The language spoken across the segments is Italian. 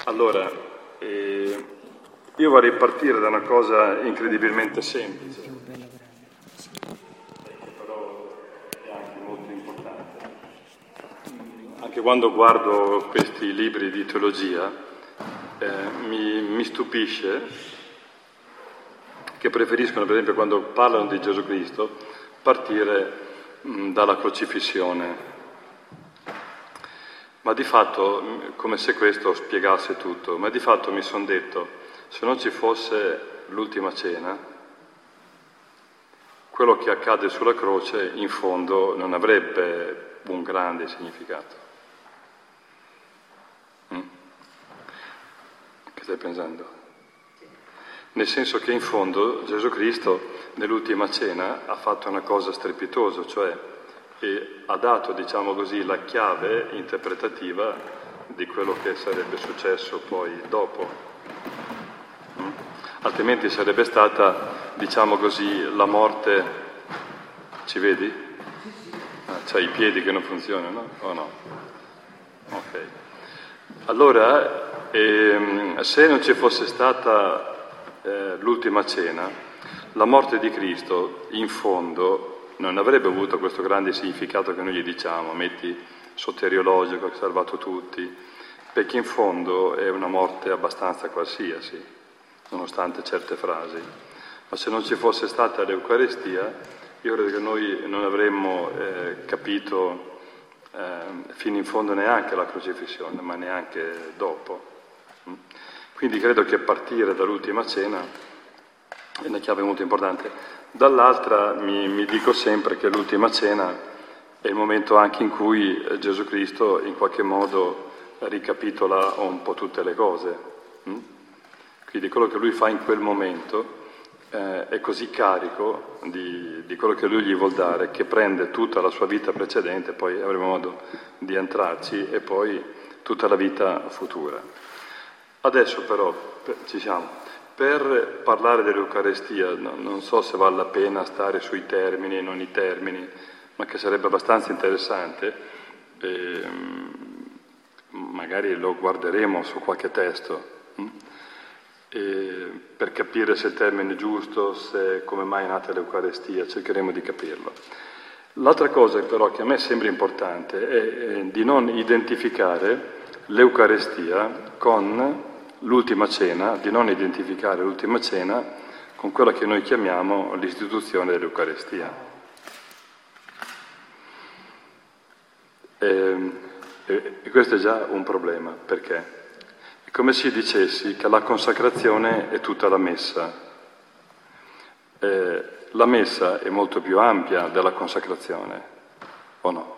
Allora, io vorrei partire da una cosa incredibilmente semplice, però è anche molto importante. Anche quando guardo questi libri di teologia, mi stupisce che preferiscono, per esempio, quando parlano di Gesù Cristo, partire dalla crocifissione. Ma di fatto, come se questo spiegasse tutto, ma di fatto mi sono detto, se non ci fosse l'ultima cena, quello che accade sulla croce in fondo non avrebbe un grande significato. Che stai pensando? Nel senso che in fondo Gesù Cristo nell'ultima cena ha fatto una cosa strepitosa, cioè ha dato, diciamo così, la chiave interpretativa di quello che sarebbe successo poi dopo. Altrimenti sarebbe stata, diciamo così, la morte. Ci vedi? C'hai i piedi che non funzionano, o no? Ok. Allora, se non ci fosse stata l'ultima cena, la morte di Cristo in fondo non avrebbe avuto questo grande significato che noi gli diciamo, metti soteriologico, che ha salvato tutti, perché in fondo è una morte abbastanza qualsiasi, nonostante certe frasi. Ma se non ci fosse stata l'Eucaristia, io credo che noi non avremmo capito fino in fondo neanche la crocifissione, ma neanche dopo. Quindi credo che partire dall'ultima cena è una chiave molto importante. Dall'altra mi dico sempre che l'ultima cena è il momento anche in cui Gesù Cristo in qualche modo ricapitola un po' tutte le cose. Quindi quello che lui fa in quel momento è così carico di quello che lui gli vuol dare, che prende tutta la sua vita precedente, poi avremo modo di entrarci, e poi tutta la vita futura. Adesso però ci siamo. Per parlare dell'Eucarestia non so se vale la pena stare sui termini e non i termini, ma che sarebbe abbastanza interessante, magari lo guarderemo su qualche testo, per capire se il termine è giusto, se come mai è nata l'Eucarestia, cercheremo di capirlo. L'altra cosa però che a me sembra importante è di non identificare l'Eucarestia con l'ultima cena, di non identificare l'ultima cena con quella che noi chiamiamo l'istituzione dell'Eucarestia. E questo è già un problema, perché è come se dicessi che la consacrazione è tutta la messa. La messa è molto più ampia della consacrazione, o no?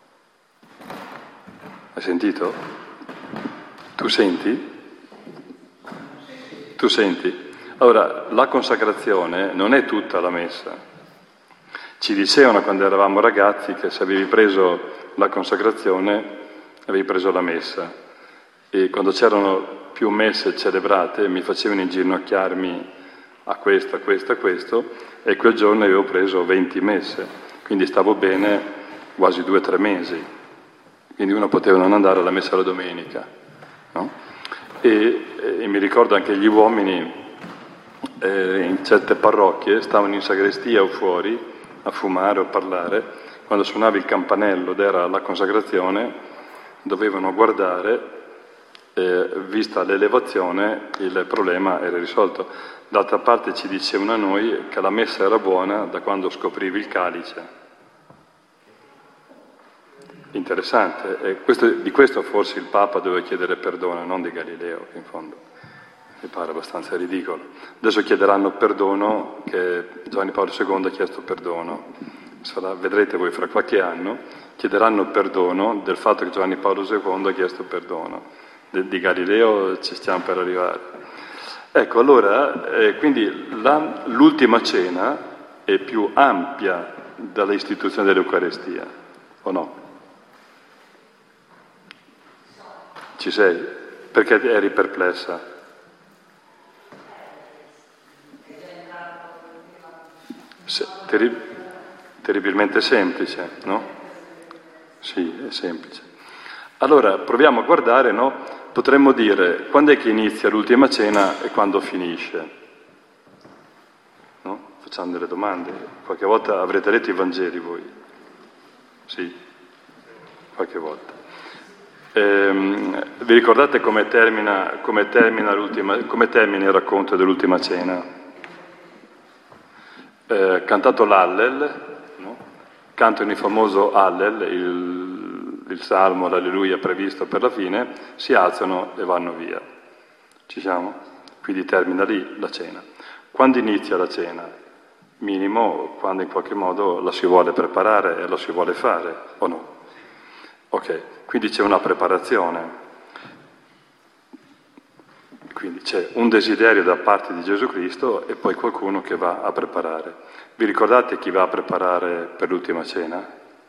Hai sentito? Tu senti? Tu senti? Allora, la consacrazione non è tutta la messa. Ci dicevano quando eravamo ragazzi che se avevi preso la consacrazione avevi preso la messa, e quando c'erano più messe celebrate mi facevano inginocchiarmi a questo, a questo, a questo, e quel giorno avevo preso 20 messe, quindi stavo bene quasi 2 o 3 mesi, quindi uno poteva non andare alla messa la domenica, no? E mi ricordo anche gli uomini in certe parrocchie stavano in sagrestia o fuori a fumare o a parlare, quando suonava il campanello ed era la consacrazione dovevano guardare, vista l'elevazione il problema era risolto. D'altra parte ci dicevano a noi che la messa era buona da quando scoprivi il calice. Interessante, di questo forse il Papa doveva chiedere perdono, non di Galileo, che in fondo mi pare abbastanza ridicolo. Adesso chiederanno perdono, che Giovanni Paolo II ha chiesto perdono, vedrete voi fra qualche anno, chiederanno perdono del fatto che Giovanni Paolo II ha chiesto perdono. Di Galileo ci stiamo per arrivare. Ecco, allora, quindi l'ultima cena è più ampia dall'istituzione dell'Eucarestia, o no? Ci sei? Perché eri perplessa? Terribilmente semplice, no? Sì, è semplice. Allora, proviamo a guardare, no? potremmo dire quando è che inizia l'ultima cena e quando finisce? No? Facciamo delle domande. Qualche volta avrete letto i Vangeli voi? Sì, qualche volta. Vi ricordate come termina il racconto dell'ultima cena? Cantato l'Allel, no? Cantano il famoso Allel, il salmo, l'Alleluia previsto per la fine, si alzano e vanno via. Ci siamo? Quindi termina lì la cena. Quando inizia la cena? Minimo quando in qualche modo la si vuole preparare e la si vuole fare, o no? Ok, quindi c'è una preparazione. Quindi c'è un desiderio da parte di Gesù Cristo e poi qualcuno che va a preparare. Vi ricordate chi va a preparare per l'ultima cena?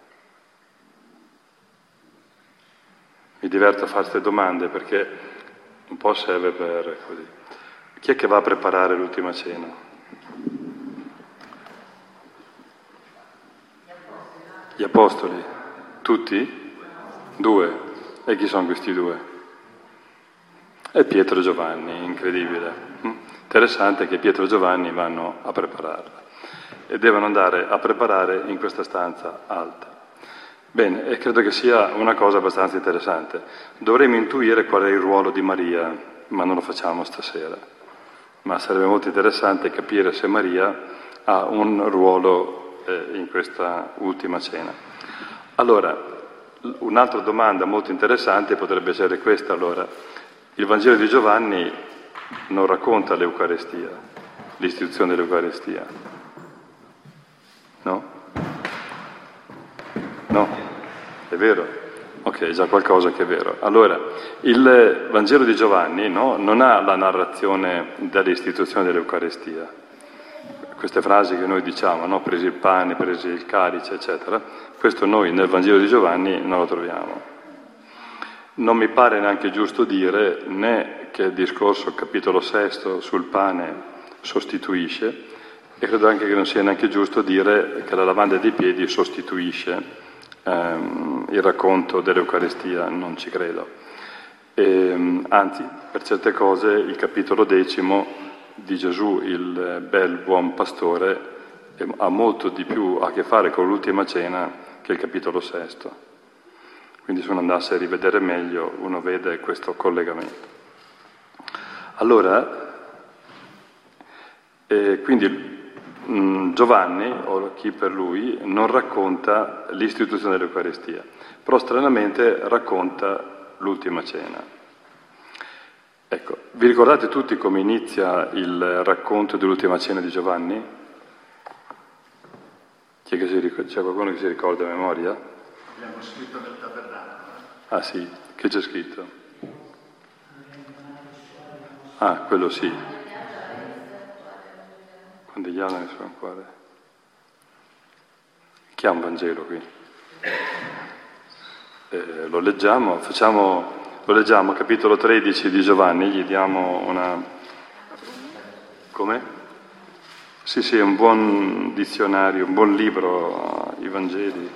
Mi diverto a fare queste domande perché un po' serve per così. Chi è che va a preparare l'ultima cena? Gli apostoli. Tutti? 2. E chi sono questi 2? È Pietro e Giovanni, incredibile. Interessante che Pietro e Giovanni vanno a prepararla e devono andare a preparare in questa stanza alta. Bene, e credo che sia una cosa abbastanza interessante. Dovremmo intuire qual è il ruolo di Maria, ma non lo facciamo stasera. Ma sarebbe molto interessante capire se Maria ha un ruolo in questa ultima cena. Allora, un'altra domanda molto interessante potrebbe essere questa, allora. Il Vangelo di Giovanni non racconta l'Eucarestia, l'istituzione dell'Eucarestia. No? No? È vero? Ok, è già qualcosa che è vero. Allora, il Vangelo di Giovanni, no, non ha la narrazione dell'istituzione dell'Eucarestia. Queste frasi che noi diciamo, no? Presi il pane, presi il calice, eccetera, questo noi nel Vangelo di Giovanni non lo troviamo. Non mi pare neanche giusto dire né che il discorso capitolo 6 sul pane sostituisce, e credo anche che non sia neanche giusto dire che la lavanda dei piedi sostituisce il racconto dell'Eucaristia, non ci credo. Anzi, per certe cose il capitolo 10 di Gesù, il bel buon pastore, ha molto di più a che fare con l'ultima cena che il capitolo 6. Quindi se uno andasse a rivedere meglio, uno vede questo collegamento. Allora, quindi Giovanni, o chi per lui, non racconta l'istituzione dell'Eucaristia, però stranamente racconta l'ultima cena. Ecco, vi ricordate tutti come inizia il racconto dell'ultima cena di Giovanni? C'è qualcuno che si ricorda a memoria? Abbiamo scritto nel tabernacolo. Ah sì, che c'è scritto? Ah, quello sì. Quando gli anni sono in cuore. Chi ha un Vangelo qui? Lo leggiamo, capitolo 13 di Giovanni, gli diamo una... Come? Sì, è un buon dizionario, un buon libro, i Vangeli.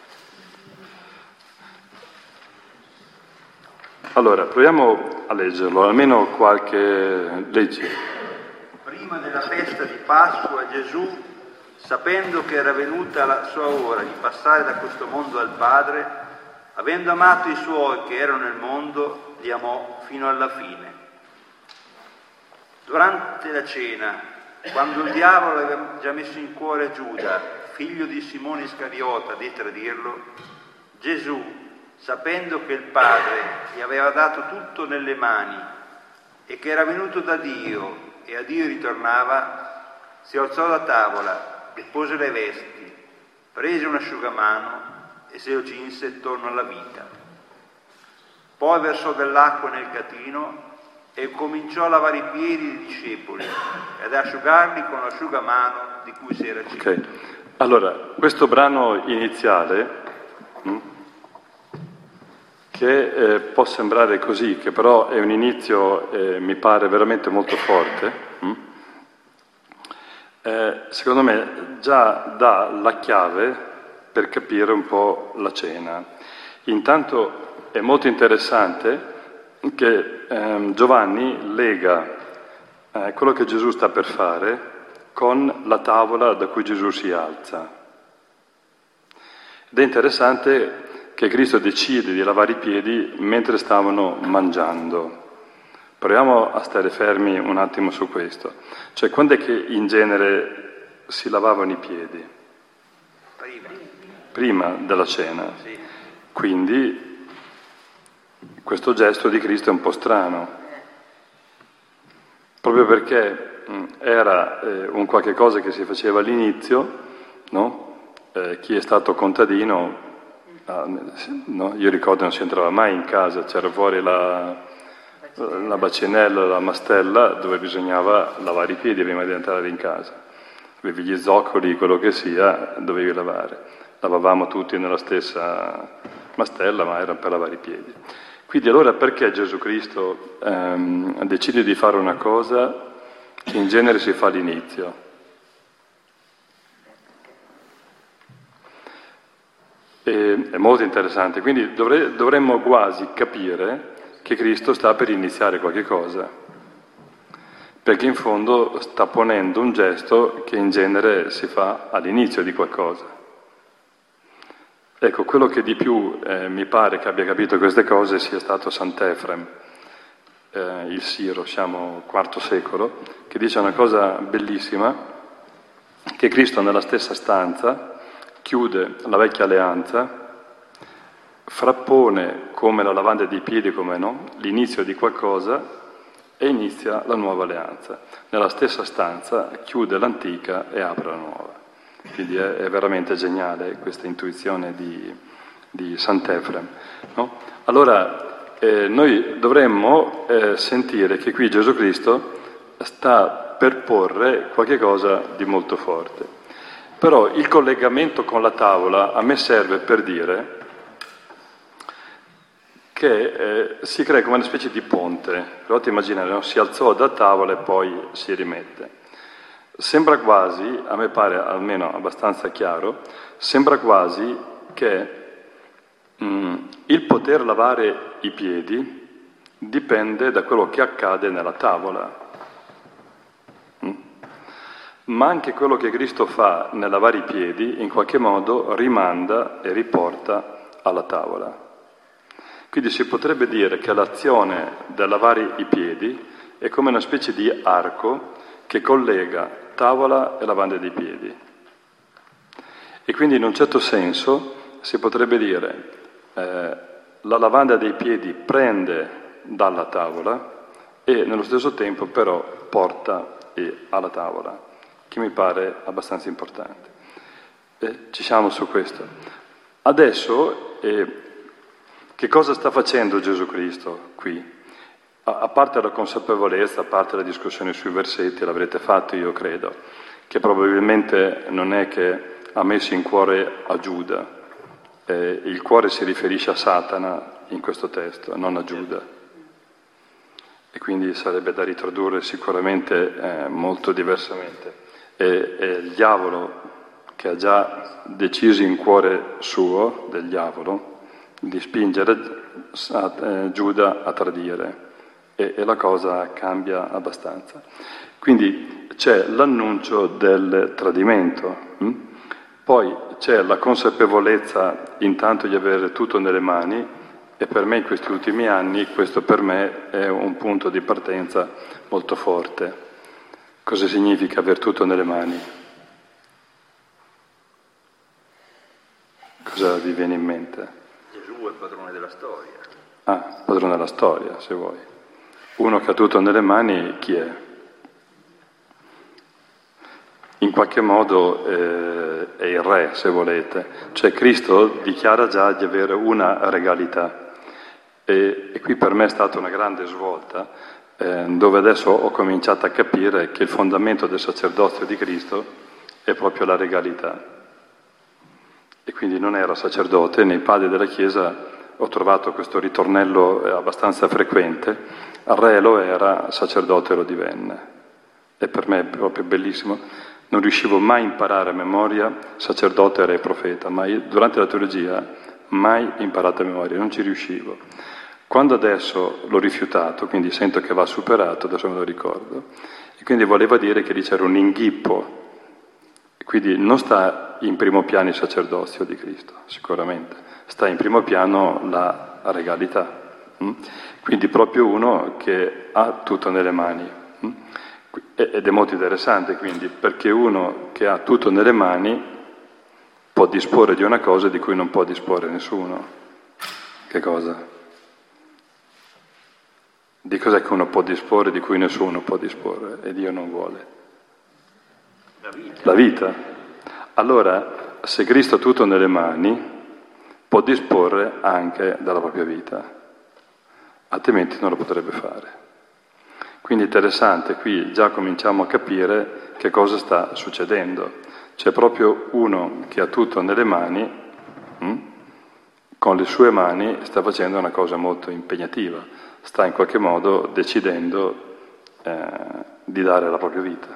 Allora, proviamo a leggerlo, almeno qualche legge. Prima della festa di Pasqua Gesù, sapendo che era venuta la sua ora di passare da questo mondo al Padre, avendo amato i suoi che erano nel mondo, li amò fino alla fine. Durante la cena, quando il diavolo aveva già messo in cuore Giuda, figlio di Simone Iscariota, di tradirlo, Gesù, sapendo che il Padre gli aveva dato tutto nelle mani e che era venuto da Dio e a Dio ritornava, si alzò da tavola e pose le vesti, prese un asciugamano e se lo cinse attorno alla vita. Poi versò dell'acqua nel catino e cominciò a lavare i piedi dei discepoli e ad asciugarli con l'asciugamano di cui si era cinto. Ok, allora, questo brano iniziale... che può sembrare così, che però è un inizio, mi pare veramente molto forte, secondo me già dà la chiave per capire un po' la cena. Intanto è molto interessante che Giovanni lega quello che Gesù sta per fare con la tavola da cui Gesù si alza. Ed è interessante che Cristo decide di lavare i piedi mentre stavano mangiando. Proviamo a stare fermi un attimo su questo. Cioè, quando è che in genere si lavavano i piedi? Prima della cena. Sì. Quindi questo gesto di Cristo è un po' strano, proprio perché era un qualche cosa che si faceva all'inizio, no? Chi è stato contadino, no? Io ricordo non si entrava mai in casa, c'era fuori la bacinella, la mastella, dove bisognava lavare i piedi prima di entrare in casa. Avevi gli zoccoli, quello che sia, dovevi lavare. Lavavamo tutti nella stessa mastella, ma era per lavare i piedi. Quindi allora perché Gesù Cristo decide di fare una cosa che in genere si fa all'inizio? È molto interessante, quindi dovremmo quasi capire che Cristo sta per iniziare qualche cosa, perché in fondo sta ponendo un gesto che in genere si fa all'inizio di qualcosa. Ecco, quello che di più mi pare che abbia capito queste cose sia stato Sant'Efrem, il Siro, siamo IV secolo, che dice una cosa bellissima, che Cristo nella stessa stanza chiude la vecchia alleanza, frappone come la lavanda dei piedi, come no, l'inizio di qualcosa e inizia la nuova alleanza. Nella stessa stanza chiude l'antica e apre la nuova. Quindi è veramente geniale questa intuizione di Sant'Efrem, no? Allora, noi dovremmo sentire che qui Gesù Cristo sta per porre qualche cosa di molto forte. Però il collegamento con la tavola a me serve per dire che si crea come una specie di ponte. Provate a immaginare, no? Si alzò da tavola e poi si rimette. Sembra quasi, a me pare almeno abbastanza chiaro, sembra quasi che il poter lavare i piedi dipende da quello che accade nella tavola. Ma anche quello che Cristo fa nel lavare i piedi in qualche modo rimanda e riporta alla tavola. Quindi si potrebbe dire che l'azione del lavare i piedi è come una specie di arco che collega tavola e lavanda dei piedi. E quindi in un certo senso si potrebbe dire la lavanda dei piedi prende dalla tavola e nello stesso tempo però porta alla tavola, che mi pare abbastanza importante. Ci siamo su questo. Adesso che cosa sta facendo Gesù Cristo qui? A parte la consapevolezza, a parte la discussione sui versetti, l'avrete fatto io credo, che probabilmente non è che ha messo in cuore a Giuda, il cuore si riferisce a Satana in questo testo, non a Giuda. E quindi sarebbe da ritradurre sicuramente molto diversamente. E il diavolo, che ha già deciso in cuore suo, del diavolo, di spingere Giuda a tradire. E la cosa cambia abbastanza. Quindi c'è l'annuncio del tradimento, poi c'è la consapevolezza intanto di avere tutto nelle mani, e per me in questi ultimi anni questo per me è un punto di partenza molto forte. Cosa significa aver tutto nelle mani? Cosa vi viene in mente? Gesù è il padrone della storia. Padrone della storia, se vuoi. Uno che ha tutto nelle mani, chi è? In qualche modo è il re, se volete. Cioè Cristo dichiara già di avere una regalità. E qui per me è stata una grande svolta, dove adesso ho cominciato a capire che il fondamento del sacerdozio di Cristo è proprio la regalità. E quindi non era sacerdote, nei padri della Chiesa ho trovato questo ritornello abbastanza frequente, al re lo era, sacerdote lo divenne. E per me è proprio bellissimo. Non riuscivo mai a imparare a memoria sacerdote, re e profeta, ma durante la teologia mai imparato a memoria, non ci riuscivo. quando adesso l'ho rifiutato, quindi sento che va superato, adesso me lo ricordo, e quindi voleva dire che lì c'era un inghippo, quindi non sta in primo piano il sacerdozio di Cristo, sicuramente, sta in primo piano la regalità. Quindi proprio uno che ha tutto nelle mani. Ed è molto interessante quindi, perché uno che ha tutto nelle mani può disporre di una cosa di cui non può disporre nessuno. Che cosa? Di cos'è che uno può disporre di cui nessuno può disporre e Dio non vuole? La vita. Allora, se Cristo ha tutto nelle mani, può disporre anche della propria vita, altrimenti non lo potrebbe fare. Quindi è interessante, qui già cominciamo a capire che cosa sta succedendo. C'è proprio uno che ha tutto nelle mani, con le sue mani sta facendo una cosa molto impegnativa, sta in qualche modo decidendo di dare la propria vita.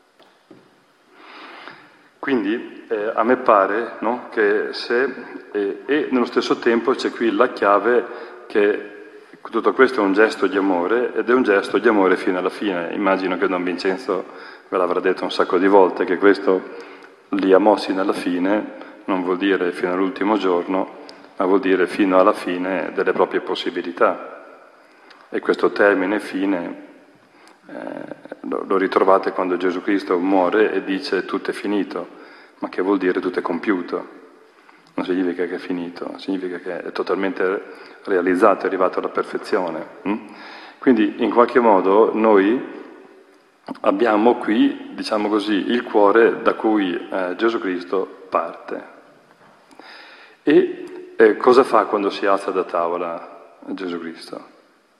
Quindi a me pare, no, che e nello stesso tempo c'è qui la chiave che tutto questo è un gesto di amore ed è un gesto di amore fino alla fine. Immagino che Don Vincenzo ve l'avrà detto un sacco di volte che questo li amò sino alla fine non vuol dire fino all'ultimo giorno, ma vuol dire fino alla fine delle proprie possibilità. E questo termine fine lo ritrovate quando Gesù Cristo muore e dice tutto è finito, ma che vuol dire tutto è compiuto. Non significa che è finito, significa che è totalmente realizzato, è arrivato alla perfezione. Quindi in qualche modo noi abbiamo qui, diciamo così, il cuore da cui Gesù Cristo parte. E cosa fa quando si alza da tavola Gesù Cristo?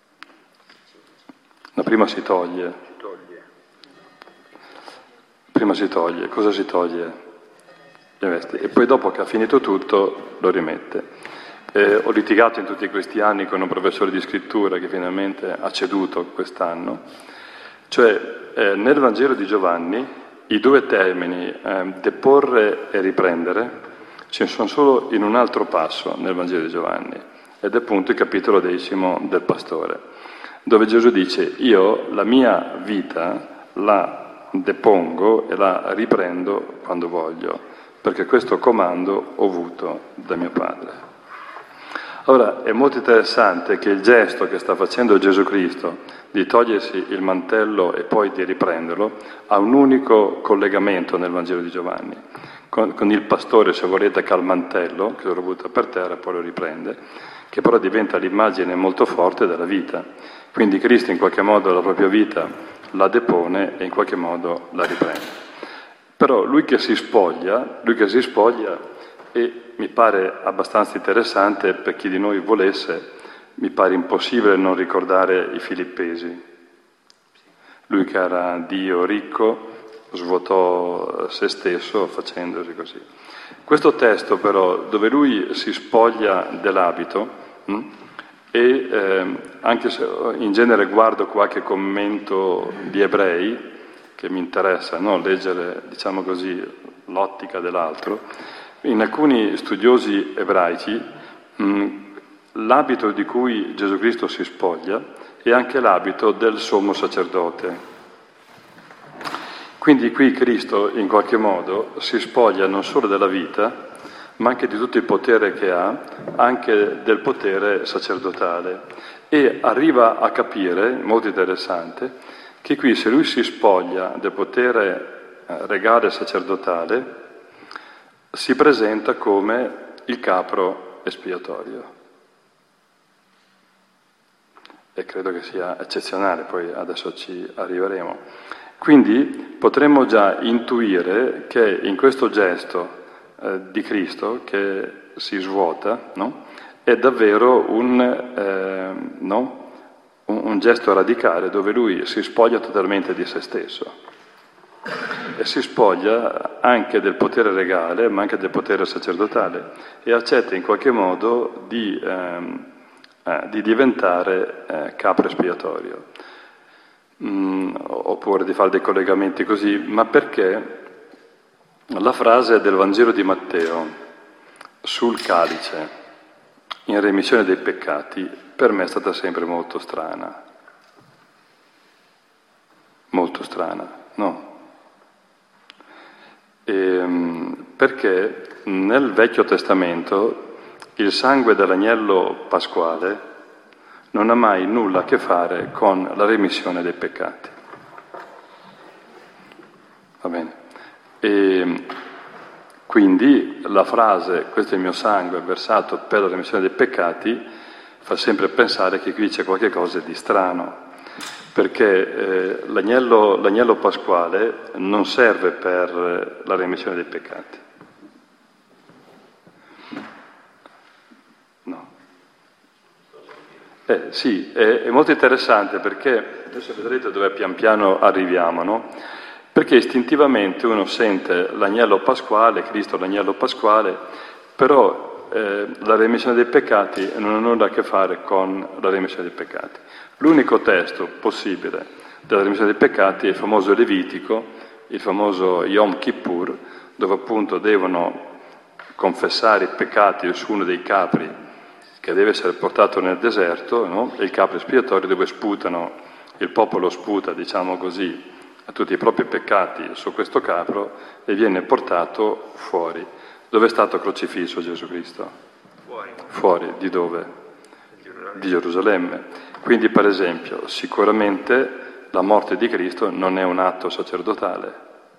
No, prima si toglie. Prima si toglie. Cosa si toglie? Le vesti. E poi dopo che ha finito tutto lo rimette. Ho litigato in tutti questi anni con un professore di scrittura che finalmente ha ceduto quest'anno. Cioè nel Vangelo di Giovanni i due termini deporre e riprendere ce ne sono solo in un altro passo nel Vangelo di Giovanni ed è appunto il capitolo 10 del pastore, dove Gesù dice io la mia vita la depongo e la riprendo quando voglio, perché questo comando ho avuto da mio Padre. Allora è molto interessante che il gesto che sta facendo Gesù Cristo di togliersi il mantello e poi di riprenderlo ha un unico collegamento nel Vangelo di Giovanni, con il pastore, se volete, che ha il mantello, che lo butta per terra e poi lo riprende, che però diventa l'immagine molto forte della vita. Quindi Cristo in qualche modo la propria vita la depone e in qualche modo la riprende. Però lui che si spoglia, e mi pare abbastanza interessante per chi di noi volesse, mi pare impossibile non ricordare i Filippesi. Lui che era Dio ricco, svuotò se stesso facendosi così. Questo testo però, dove lui si spoglia dell'abito, e anche se in genere guardo qualche commento di ebrei, che mi interessa, no? Leggere, diciamo così, l'ottica dell'altro, in alcuni studiosi ebraici l'abito di cui Gesù Cristo si spoglia è anche l'abito del sommo sacerdote. Quindi qui Cristo in qualche modo si spoglia non solo della vita, ma anche di tutto il potere che ha, anche del potere sacerdotale. E arriva a capire, molto interessante, che qui se lui si spoglia del potere regale sacerdotale, si presenta come il capro espiatorio. E credo che sia eccezionale, poi adesso ci arriveremo. Quindi potremmo già intuire che in questo gesto di Cristo che si svuota, no? È davvero un gesto radicale dove lui si spoglia totalmente di se stesso e si spoglia anche del potere regale ma anche del potere sacerdotale e accetta in qualche modo di diventare capro espiatorio. Oppure di fare dei collegamenti così, ma perché la frase del Vangelo di Matteo sul calice in remissione dei peccati per me è stata sempre molto strana. Molto strana, no? Perché nel Vecchio Testamento il sangue dell'agnello pasquale non ha mai nulla a che fare con la remissione dei peccati. Va bene? E quindi la frase «questo è il mio sangue versato per la remissione dei peccati» fa sempre pensare che qui c'è qualche cosa di strano, perché l'agnello pasquale non serve per la remissione dei peccati. No. Sì, è molto interessante perché, adesso vedrete dove pian piano arriviamo, no? Perché istintivamente uno sente l'agnello pasquale, Cristo l'agnello pasquale, però la remissione dei peccati non ha nulla a che fare con la remissione dei peccati. L'unico testo possibile della remissione dei peccati è il famoso Levitico, il famoso Yom Kippur, dove appunto devono confessare i peccati su uno dei capri che deve essere portato nel deserto, no? E il capro espiatorio dove sputano, il popolo sputa, diciamo così, a tutti i propri peccati su questo capro e viene portato fuori. Dove è stato crocifisso Gesù Cristo? Fuori. Fuori, di dove? Di Gerusalemme. Quindi, per esempio, sicuramente la morte di Cristo non è un atto sacerdotale,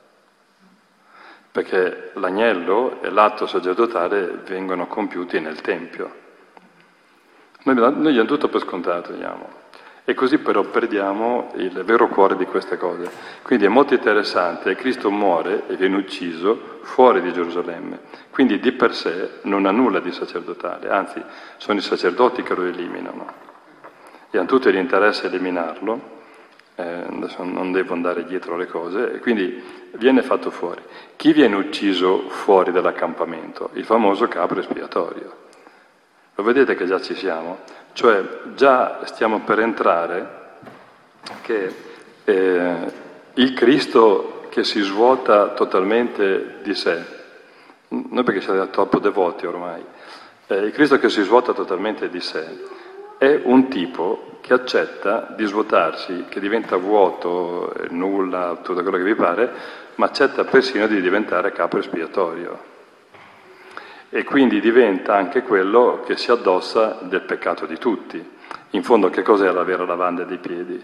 perché l'agnello e l'atto sacerdotale vengono compiuti nel Tempio. Noi diamo tutto per scontato, diciamo. E così però perdiamo il vero cuore di queste cose. Quindi è molto interessante, Cristo muore e viene ucciso fuori di Gerusalemme, quindi di per sé non ha nulla di sacerdotale, anzi sono i sacerdoti che lo eliminano. E hanno tutto l'interesse a eliminarlo, adesso non devo andare dietro alle cose, e quindi viene fatto fuori. Chi viene ucciso fuori dall'accampamento? Il famoso capro espiatorio. Lo vedete che già ci siamo? Cioè già stiamo per entrare che il Cristo che si svuota totalmente di sé, non perché siamo troppo devoti ormai, il Cristo che si svuota totalmente di sé è un tipo che accetta di svuotarsi, che diventa vuoto, nulla, tutto quello che vi pare, ma accetta persino di diventare capo espiatorio. E quindi diventa anche quello che si addossa del peccato di tutti. In fondo che cos'è la vera lavanda dei piedi?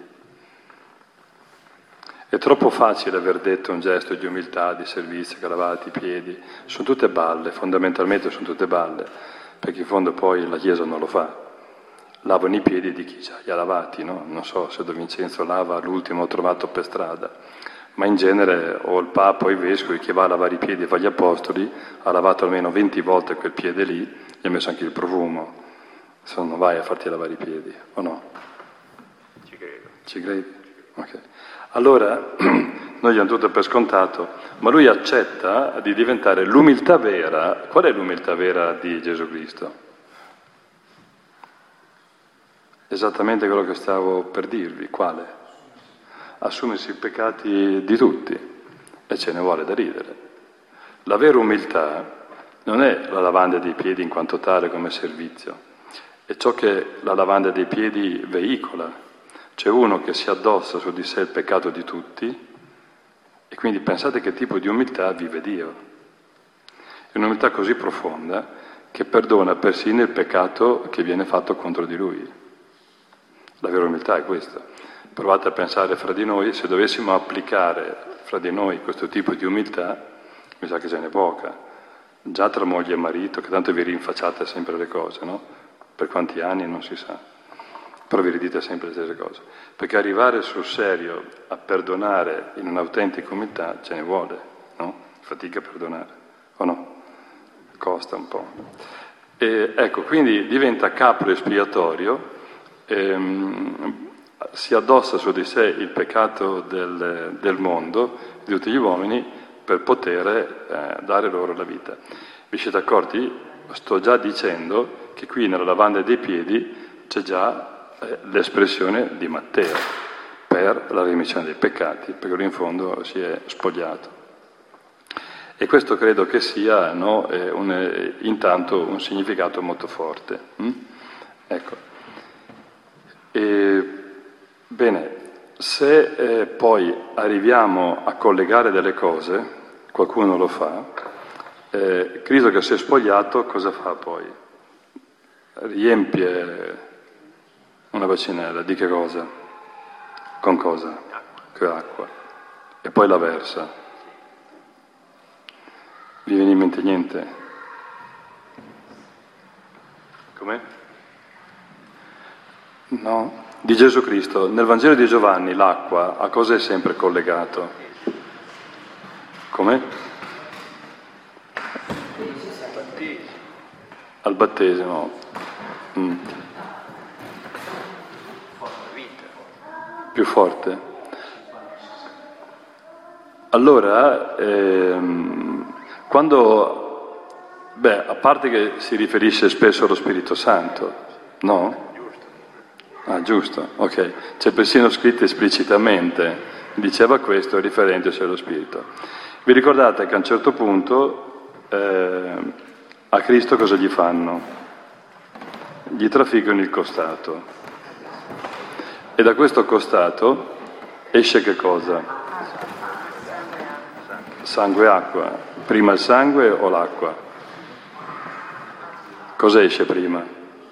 È troppo facile aver detto un gesto di umiltà, di servizio, che lavate i piedi. Sono tutte balle, fondamentalmente sono tutte balle, perché in fondo poi la Chiesa non lo fa. Lavano i piedi di chi già li ha lavati, no? Non so se Don Vincenzo lava l'ultimo trovato per strada. Ma in genere o il Papa o i Vescovi, chi va a lavare i piedi e fa gli apostoli, ha lavato almeno 20 volte quel piede lì, gli ha messo anche il profumo. Se non vai a farti lavare i piedi, o no? Ci credo. Ci credi? Ok. Allora, noi diamo tutto per scontato, ma lui accetta di diventare l'umiltà vera. Qual è l'umiltà vera di Gesù Cristo? Esattamente quello che stavo per dirvi. Quale? Assumersi i peccati di tutti, e ce ne vuole da ridere. La vera umiltà non è la lavanda dei piedi in quanto tale come servizio, è ciò che la lavanda dei piedi veicola. C'è uno che si addossa su di sé il peccato di tutti, e quindi pensate che tipo di umiltà vive Dio. È un'umiltà così profonda che perdona persino il peccato che viene fatto contro di lui. La vera umiltà è questa. Provate a pensare fra di noi, se dovessimo applicare fra di noi questo tipo di umiltà, mi sa che ce n'è poca. Già tra moglie e marito, che tanto vi rinfacciate sempre le cose, no? Per quanti anni non si sa, però vi ridite sempre le stesse cose. Perché arrivare sul serio a perdonare in un'autentica umiltà ce ne vuole, no? Fatica a perdonare, o no? Costa un po'. E ecco, quindi diventa capro espiatorio, si addossa su di sé il peccato del mondo, di tutti gli uomini, per poter dare loro la vita. Vi siete accorti? Sto già dicendo che qui nella lavanda dei piedi c'è già l'espressione di Matteo per la remissione dei peccati, perché lui in fondo si è spogliato. E questo credo che sia, no, intanto un significato molto forte. Ecco. Bene, se poi arriviamo a collegare delle cose, qualcuno lo fa, Cristo che si è spogliato cosa fa poi? Riempie una bacinella, di che cosa? Con cosa? Con acqua. E poi la versa. Vi viene in mente niente? Com'è? No? Di Gesù Cristo. Nel Vangelo di Giovanni l'acqua a cosa è sempre collegato? Com'è? Al battesimo. Più forte. Allora, quando, a parte che si riferisce spesso allo Spirito Santo, no? Ah, giusto, ok. C'è persino scritto esplicitamente, diceva questo riferendosi allo Spirito. Vi ricordate che a un certo punto a Cristo cosa gli fanno? Gli trafiggono il costato. E da questo costato esce che cosa? Sangue e acqua. Prima il sangue o l'acqua? Cosa esce prima?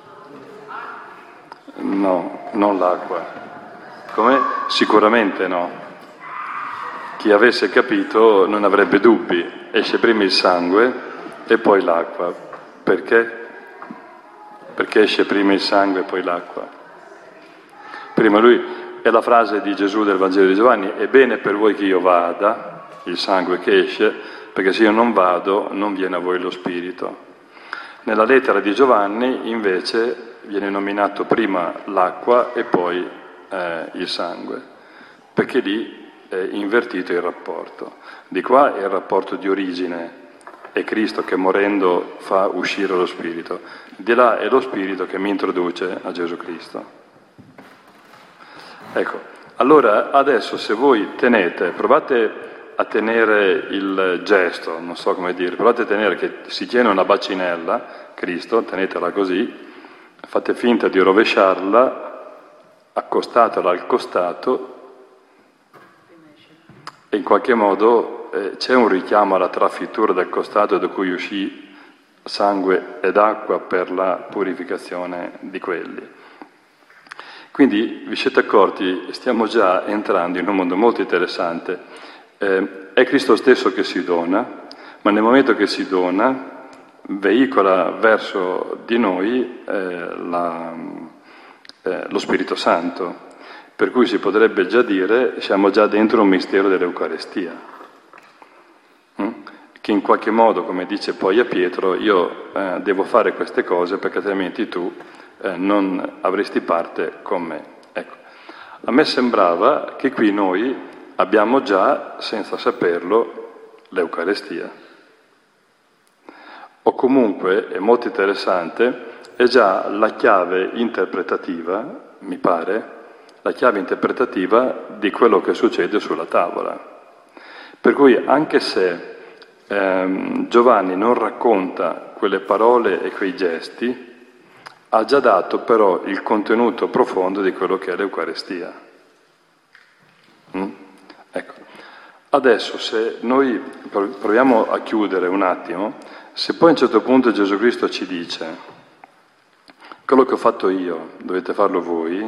No, non l'acqua. Come? Sicuramente no. Chi avesse capito non avrebbe dubbi. Esce prima il sangue e poi l'acqua. Perché? Perché esce prima il sangue e poi l'acqua. Prima lui, è la frase di Gesù del Vangelo di Giovanni, è bene per voi che io vada, il sangue che esce, perché se io non vado non viene a voi lo Spirito. Nella lettera di Giovanni invece viene nominato prima l'acqua e poi il sangue, perché lì è invertito il rapporto. Di qua è il rapporto di origine, è Cristo che morendo fa uscire lo Spirito, di là è lo Spirito che mi introduce a Gesù Cristo. Ecco, allora adesso se voi provate a tenere il gesto, non so come dire, provate a tenere che si tiene una bacinella, Cristo, tenetela così, fate finta di rovesciarla, accostatela al costato e in qualche modo c'è un richiamo alla trafittura del costato da cui uscì sangue ed acqua per la purificazione di quelli. Quindi vi siete accorti, stiamo già entrando in un mondo molto interessante. È Cristo stesso che si dona, ma nel momento che si dona veicola verso di noi lo Spirito Santo, per cui si potrebbe già dire siamo già dentro un mistero dell'Eucarestia, che in qualche modo, come dice poi a Pietro, io devo fare queste cose perché altrimenti tu non avresti parte con me. Ecco, a me sembrava che qui noi abbiamo già, senza saperlo, l'Eucarestia. O comunque, è molto interessante, è già la chiave interpretativa, mi pare, la chiave interpretativa di quello che succede sulla tavola. Per cui anche se Giovanni non racconta quelle parole e quei gesti, ha già dato però il contenuto profondo di quello che è l'Eucarestia. Ecco. Adesso se noi proviamo a chiudere un attimo, se poi a un certo punto Gesù Cristo ci dice quello che ho fatto io dovete farlo voi,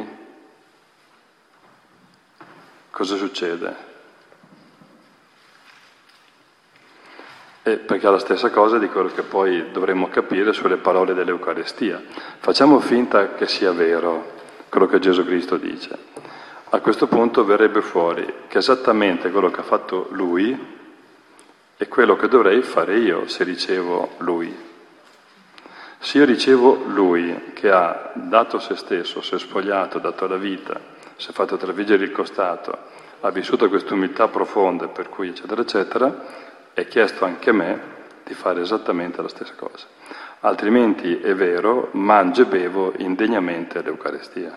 cosa succede? Perché è la stessa cosa di quello che poi dovremmo capire sulle parole dell'Eucarestia. Facciamo finta che sia vero quello che Gesù Cristo dice. A questo punto verrebbe fuori che esattamente quello che ha fatto Lui è quello che dovrei fare io se ricevo Lui. Se io ricevo Lui che ha dato se stesso, si è spogliato, ha dato la vita, si è fatto traviggere il costato, ha vissuto questa umiltà profonda per cui eccetera eccetera, è chiesto anche a me di fare esattamente la stessa cosa. Altrimenti, è vero, mangio e bevo indegnamente l'Eucarestia.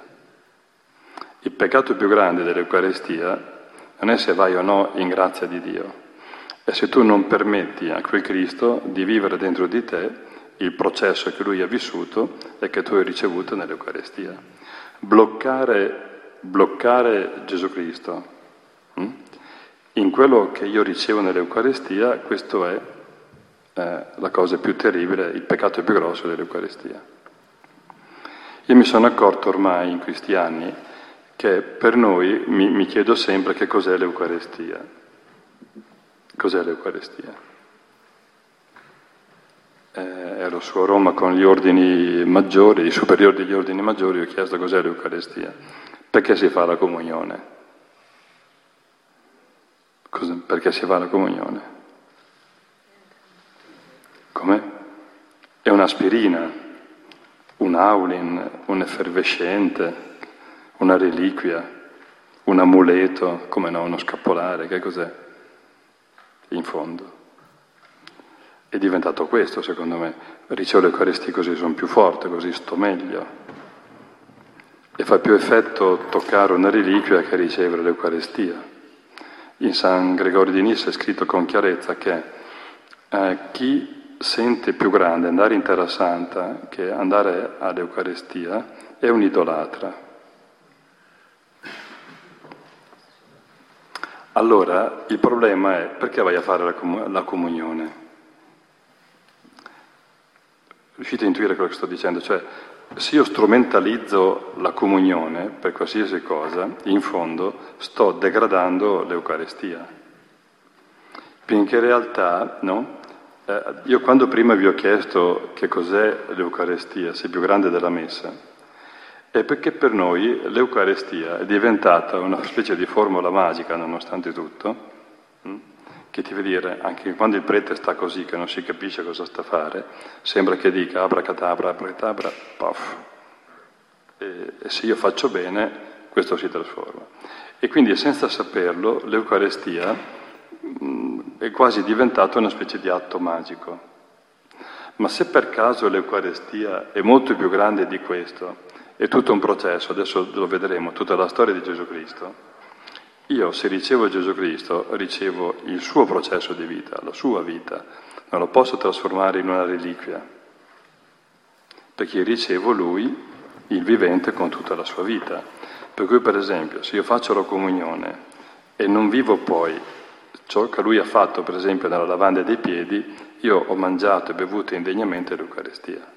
Il peccato più grande dell'Eucarestia non è se vai o no in grazia di Dio, è se tu non permetti a quel Cristo di vivere dentro di te il processo che Lui ha vissuto e che tu hai ricevuto nell'Eucaristia. Bloccare Gesù Cristo in quello che io ricevo nell'Eucaristia, questo è la cosa più terribile, il peccato più grosso dell'Eucaristia. Io mi sono accorto ormai in questi anni che per noi, mi chiedo sempre che cos'è l'Eucaristia. Cos'è l'Eucaristia? Ero su a Roma con gli ordini maggiori, i superiori degli ordini maggiori, ho chiesto cos'è l'Eucaristia. Perché si fa la comunione? Perché si fa la comunione? Com'è? È un'aspirina, un Aulin, un effervescente, una reliquia, un amuleto, come no, uno scappolare, che cos'è? In fondo. È diventato questo, secondo me. Ricevo l'Eucaristia così sono più forte, così sto meglio. E fa più effetto toccare una reliquia che ricevere l'Eucaristia. In San Gregorio di Nissa è scritto con chiarezza che chi sente più grande andare in Terra Santa che andare all'Eucaristia è un idolatra. Allora, il problema è perché vai a fare la comunione? Riuscite a intuire quello che sto dicendo? Cioè, se io strumentalizzo la comunione per qualsiasi cosa, in fondo sto degradando l'Eucaristia. Finché in realtà, no? Io quando prima vi ho chiesto che cos'è l'Eucaristia, se è più grande della Messa, è perché per noi l'Eucaristia è diventata una specie di formula magica, nonostante tutto, che ti fa dire, anche quando il prete sta così, che non si capisce cosa sta a fare, sembra che dica abracadabra, paf. E se io faccio bene, questo si trasforma. E quindi senza saperlo, l'Eucaristia è quasi diventata una specie di atto magico. Ma se per caso l'Eucaristia è molto più grande di questo, è tutto un processo, adesso lo vedremo, tutta la storia di Gesù Cristo. Io, se ricevo Gesù Cristo, ricevo il suo processo di vita, la sua vita. Non lo posso trasformare in una reliquia, perché ricevo Lui, il vivente, con tutta la sua vita. Per cui, per esempio, se io faccio la comunione e non vivo poi ciò che Lui ha fatto, per esempio, nella lavanda dei piedi, io ho mangiato e bevuto indegnamente l'Eucaristia.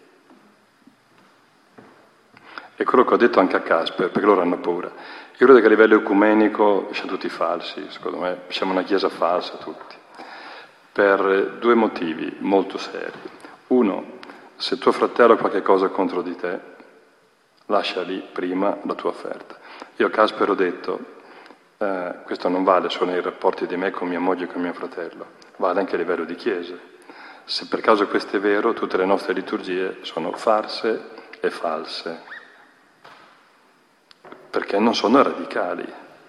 È quello che ho detto anche a Casper, perché loro hanno paura. Io credo che a livello ecumenico siamo tutti falsi, secondo me, siamo una chiesa falsa tutti, per due motivi molto seri. Uno, se tuo fratello ha qualche cosa contro di te, lascia lì prima la tua offerta. Io a Casper ho detto, questo non vale solo nei rapporti di me con mia moglie e con mio fratello, vale anche a livello di chiese. Se per caso questo è vero, tutte le nostre liturgie sono farse e false. Perché non sono radicali.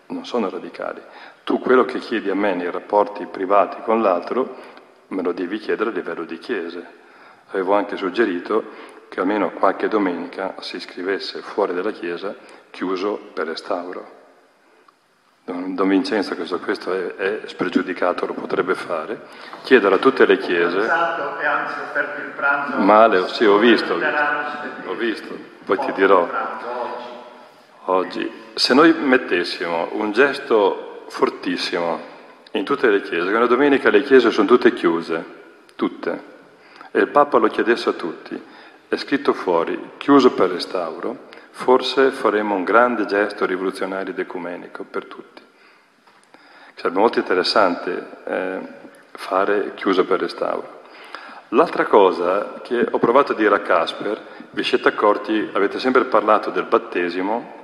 Tu quello che chiedi a me nei rapporti privati con l'altro, me lo devi chiedere a livello di chiese. Avevo anche suggerito che almeno qualche domenica si scrivesse fuori dalla chiesa chiuso per restauro. Don Vincenzo questo è spregiudicato, lo potrebbe fare. Chiedere a tutte le chiese... E anzi offerto il pranzo... Male, sì, ho visto. Poi ti dirò... Oggi, se noi mettessimo un gesto fortissimo in tutte le chiese, che una domenica le chiese sono tutte chiuse, tutte, e il Papa lo chiedesse a tutti, è scritto fuori, chiuso per restauro, forse faremo un grande gesto rivoluzionario ed ecumenico per tutti. Sarebbe molto interessante fare chiuso per restauro. L'altra cosa che ho provato a dire a Casper, vi siete accorti, avete sempre parlato del battesimo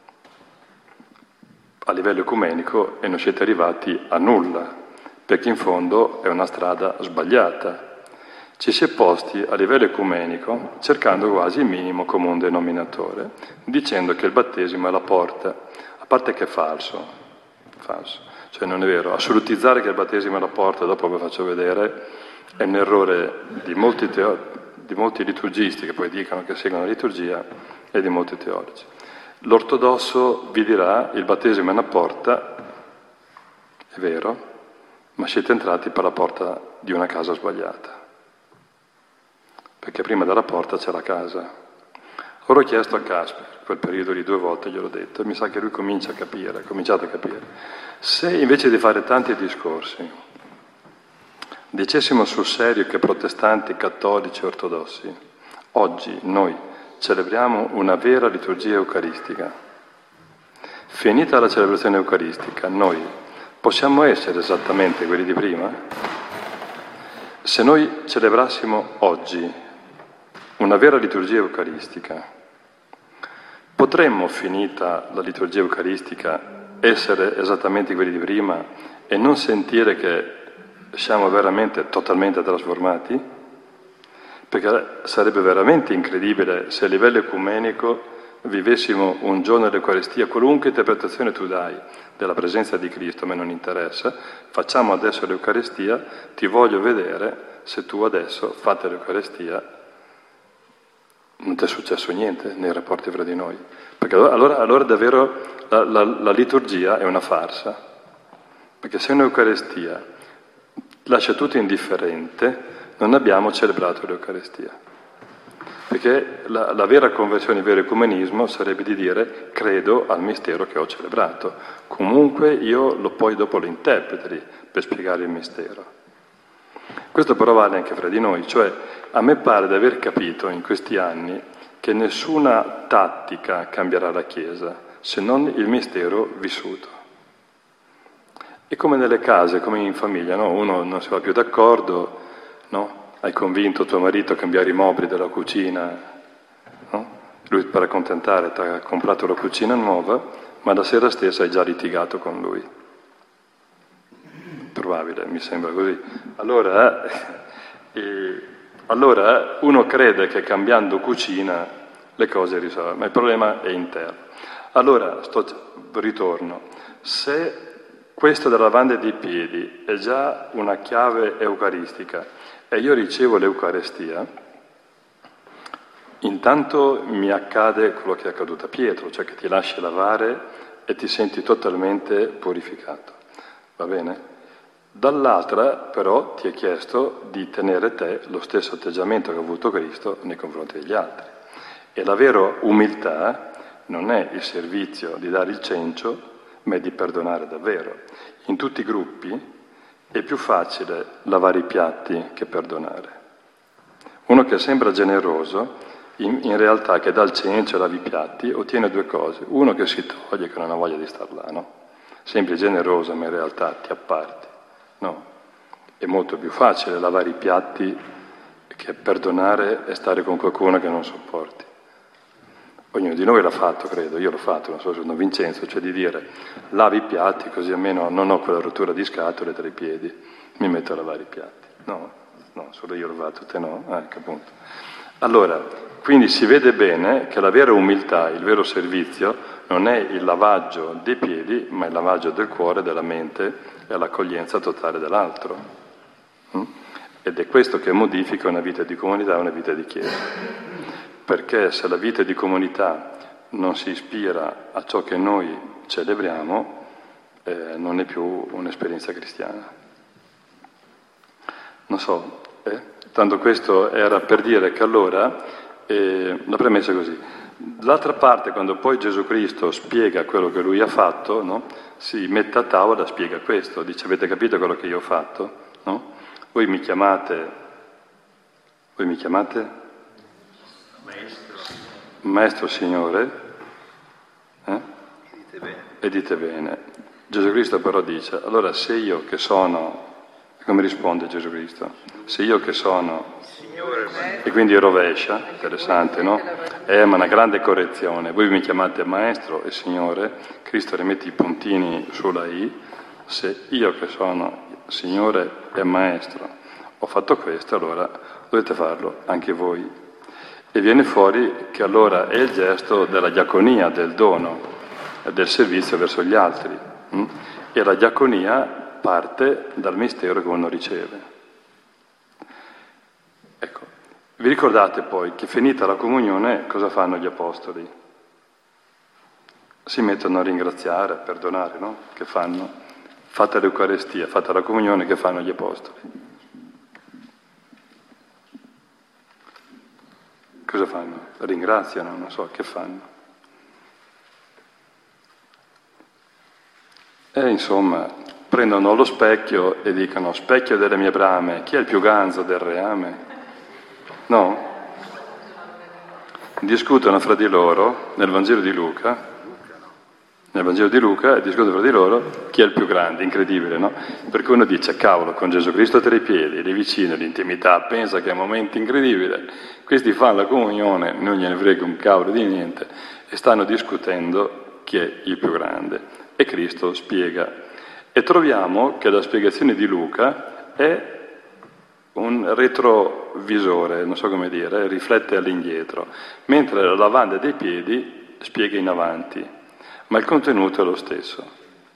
a livello ecumenico e non siete arrivati a nulla, perché in fondo è una strada sbagliata. Ci si è posti a livello ecumenico cercando quasi il minimo comune denominatore, dicendo che il battesimo è la porta, a parte che è falso, cioè non è vero. Assolutizzare che il battesimo è la porta, dopo vi faccio vedere, è un errore di molti liturgisti che poi dicono che seguono la liturgia e di molti teologi. L'ortodosso vi dirà il battesimo è una porta, è vero, ma siete entrati per la porta di una casa sbagliata. Perché prima della porta c'è la casa. Ora ho chiesto a Casper, quel periodo di 2 volte gliel'ho detto, e mi sa che lui ha cominciato a capire. Se invece di fare tanti discorsi, dicessimo sul serio che protestanti, cattolici, ortodossi, oggi noi celebriamo una vera liturgia eucaristica. Finita la celebrazione eucaristica, noi possiamo essere esattamente quelli di prima? Se noi celebrassimo oggi una vera liturgia eucaristica, potremmo, finita la liturgia eucaristica, essere esattamente quelli di prima e non sentire che siamo veramente totalmente trasformati? Perché sarebbe veramente incredibile se a livello ecumenico vivessimo un giorno l'Eucaristia, qualunque interpretazione tu dai della presenza di Cristo, a me non interessa, facciamo adesso l'Eucaristia, ti voglio vedere se tu adesso fate l'Eucaristia, non ti è successo niente nei rapporti fra di noi. Perché allora davvero la liturgia è una farsa. Perché se un'Eucaristia lascia tutto indifferente, non abbiamo celebrato l'Eucaristia. Perché la vera conversione, il vero ecumenismo sarebbe di dire credo al mistero che ho celebrato. Comunque io poi dopo lo interpreti per spiegare il mistero. Questo però vale anche fra di noi, cioè a me pare di aver capito in questi anni che nessuna tattica cambierà la Chiesa, se non il mistero vissuto. E come nelle case, come in famiglia, no? Uno non si va più d'accordo, no? Hai convinto tuo marito a cambiare i mobili della cucina, no? Lui per accontentare ti ha comprato la cucina nuova, ma la sera stessa hai già litigato con lui. Probabile, mi sembra così. Allora uno crede che cambiando cucina le cose risolvono, ma il problema è interno. Allora, ritorno. Se questo della lavanda dei piedi è già una chiave eucaristica e io ricevo l'Eucaristia, intanto mi accade quello che è accaduto a Pietro, cioè che ti lasci lavare e ti senti totalmente purificato. Va bene? Dall'altra, però, ti è chiesto di tenere te lo stesso atteggiamento che ha avuto Cristo nei confronti degli altri. E la vera umiltà non è il servizio di dare il cencio, ma è di perdonare davvero. In tutti i gruppi è più facile lavare i piatti che perdonare. Uno che sembra generoso, in realtà che dà il cencio e lava i piatti, ottiene 2 cose. Uno che si toglie, che non ha voglia di star là, no? Sembri generoso, ma in realtà ti apparti. No, è molto più facile lavare i piatti che perdonare e stare con qualcuno che non sopporti. Ognuno di noi l'ha fatto, credo, io l'ho fatto, non so se sono Vincenzo, cioè di dire lavi i piatti così almeno non ho quella rottura di scatole tra i piedi, mi metto a lavare i piatti. No, solo io l'ho fatto, te no, appunto. Allora, quindi si vede bene che la vera umiltà, il vero servizio, non è il lavaggio dei piedi, ma il lavaggio del cuore, della mente e l'accoglienza totale dell'altro. Ed è questo che modifica una vita di comunità e una vita di chiesa. Perché se la vita di comunità non si ispira a ciò che noi celebriamo, non è più un'esperienza cristiana. Non so, tanto questo era per dire che allora, la premessa è così. L'altra parte, quando poi Gesù Cristo spiega quello che lui ha fatto, no? Si mette a tavola e spiega questo, dice avete capito quello che io ho fatto? No? Voi mi chiamate Maestro Signore, e dite bene. Gesù Cristo però dice, allora se io che sono, come risponde Gesù Cristo? Se io che sono, e quindi rovescia, interessante, no? Ma una grande correzione, voi mi chiamate Maestro e Signore, Cristo rimette i puntini sulla I, se io che sono Signore e Maestro ho fatto questo, allora dovete farlo anche voi. E viene fuori che allora è il gesto della diaconia, del dono, del servizio verso gli altri. E la diaconia parte dal mistero che uno riceve. Ecco, vi ricordate poi che finita la comunione cosa fanno gli apostoli? Si mettono a ringraziare, a perdonare, no? Che fanno? fatta l'Eucarestia, fatta la comunione, che fanno gli apostoli? Cosa fanno? Ringraziano, non so, che fanno? E insomma, prendono lo specchio e dicono: specchio delle mie brame, chi è il più ganzo del reame? No? Discutono fra di loro nel Vangelo di Luca. Nel Vangelo di Luca discutono fra di loro chi è il più grande, incredibile, no? Perché uno dice: cavolo, con Gesù Cristo tra i piedi, lì vicino, l'intimità, pensa che è un momento incredibile. Questi fanno la comunione, non gliene frega un cavolo di niente, e stanno discutendo chi è il più grande. E Cristo spiega. E troviamo che la spiegazione di Luca è un retrovisore, non so come dire, riflette all'indietro, mentre la lavanda dei piedi spiega in avanti, ma il contenuto è lo stesso.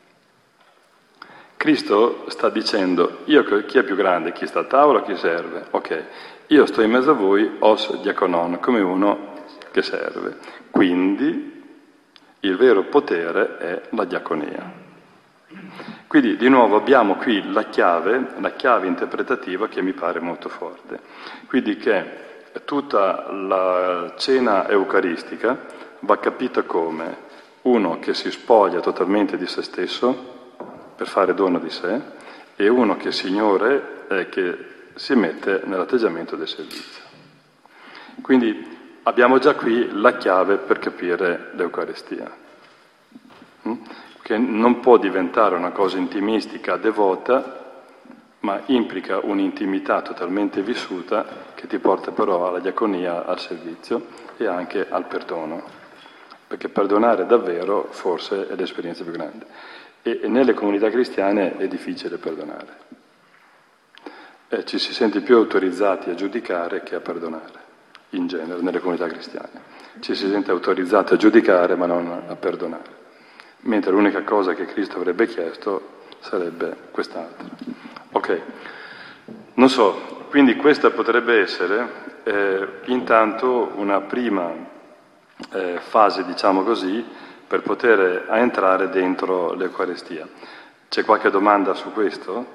Cristo sta dicendo: chi è più grande, chi sta a tavola, chi serve? Ok, io sto in mezzo a voi, os diaconon, come uno che serve. Quindi il vero potere è la diaconia. Quindi di nuovo abbiamo qui la chiave interpretativa che mi pare molto forte. Quindi che tutta la cena eucaristica va capita come uno che si spoglia totalmente di se stesso per fare dono di sé e uno che Signore che si mette nell'atteggiamento del servizio. Quindi abbiamo già qui la chiave per capire l'Eucaristia, che non può diventare una cosa intimistica, devota, ma implica un'intimità totalmente vissuta che ti porta però alla diaconia, al servizio e anche al perdono, perché perdonare davvero forse è l'esperienza più grande. E nelle comunità cristiane è difficile perdonare. Ci si sente più autorizzati a giudicare che a perdonare. In genere, nelle comunità cristiane. Ci si sente autorizzati a giudicare ma non a perdonare. Mentre l'unica cosa che Cristo avrebbe chiesto sarebbe quest'altra. Ok, non so, quindi questa potrebbe essere intanto una prima fase, diciamo così, per poter entrare dentro l'Eucaristia. C'è qualche domanda su questo?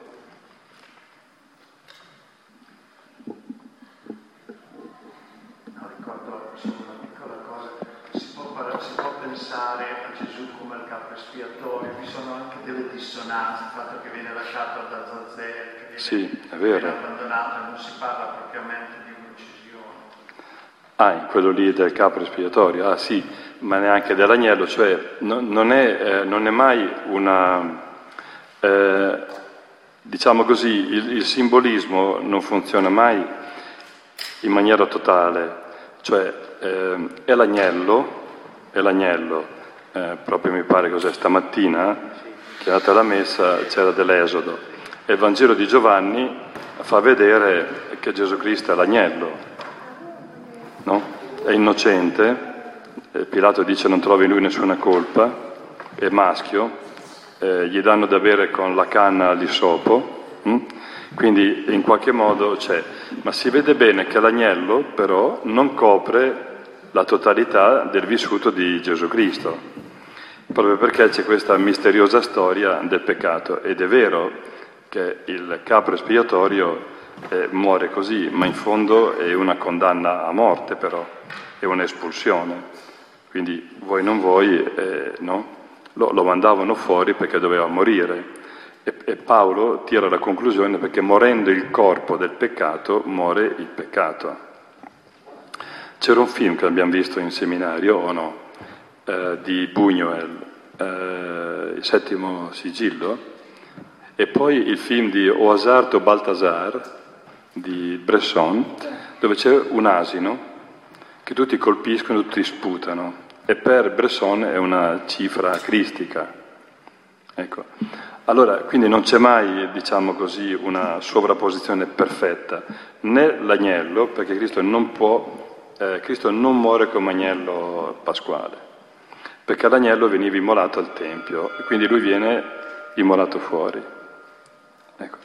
Si può pensare a Gesù come al capo espiatorio, vi sono anche delle dissonanze, il fatto che viene lasciato ad Azazel, che viene abbandonato e non si parla propriamente di un'uccisione. In quello lì del capo espiatorio, sì, ma neanche dell'agnello, cioè non è mai una, diciamo così, il simbolismo non funziona mai in maniera totale, cioè è l'agnello, proprio mi pare cos'è, stamattina, che è andata alla messa, c'era dell'Esodo, e il Vangelo di Giovanni fa vedere che Gesù Cristo è l'agnello, no? È innocente, Pilato dice non trovi in lui nessuna colpa, è maschio, gli danno da bere con la canna all'issopo, quindi in qualche modo c'è, ma si vede bene che l'agnello però non copre la totalità del vissuto di Gesù Cristo, proprio perché c'è questa misteriosa storia del peccato, ed è vero che il capro espiatorio muore così, ma in fondo è una condanna a morte però, è un'espulsione, quindi vuoi non vuoi, no? Lo mandavano fuori perché doveva morire, e Paolo tira la conclusione perché morendo il corpo del peccato muore il peccato. C'era un film che abbiamo visto in seminario, o no, di Buñuel, Il settimo sigillo, e poi il film di Oasarto Baltasar, di Bresson, dove c'è un asino che tutti colpiscono, tutti sputano, e per Bresson è una cifra cristica. Ecco. Allora, quindi non c'è mai, diciamo così, una sovrapposizione perfetta, né l'agnello, perché Cristo non muore come agnello pasquale, perché l'agnello veniva immolato al Tempio, e quindi lui viene immolato fuori. Ecco.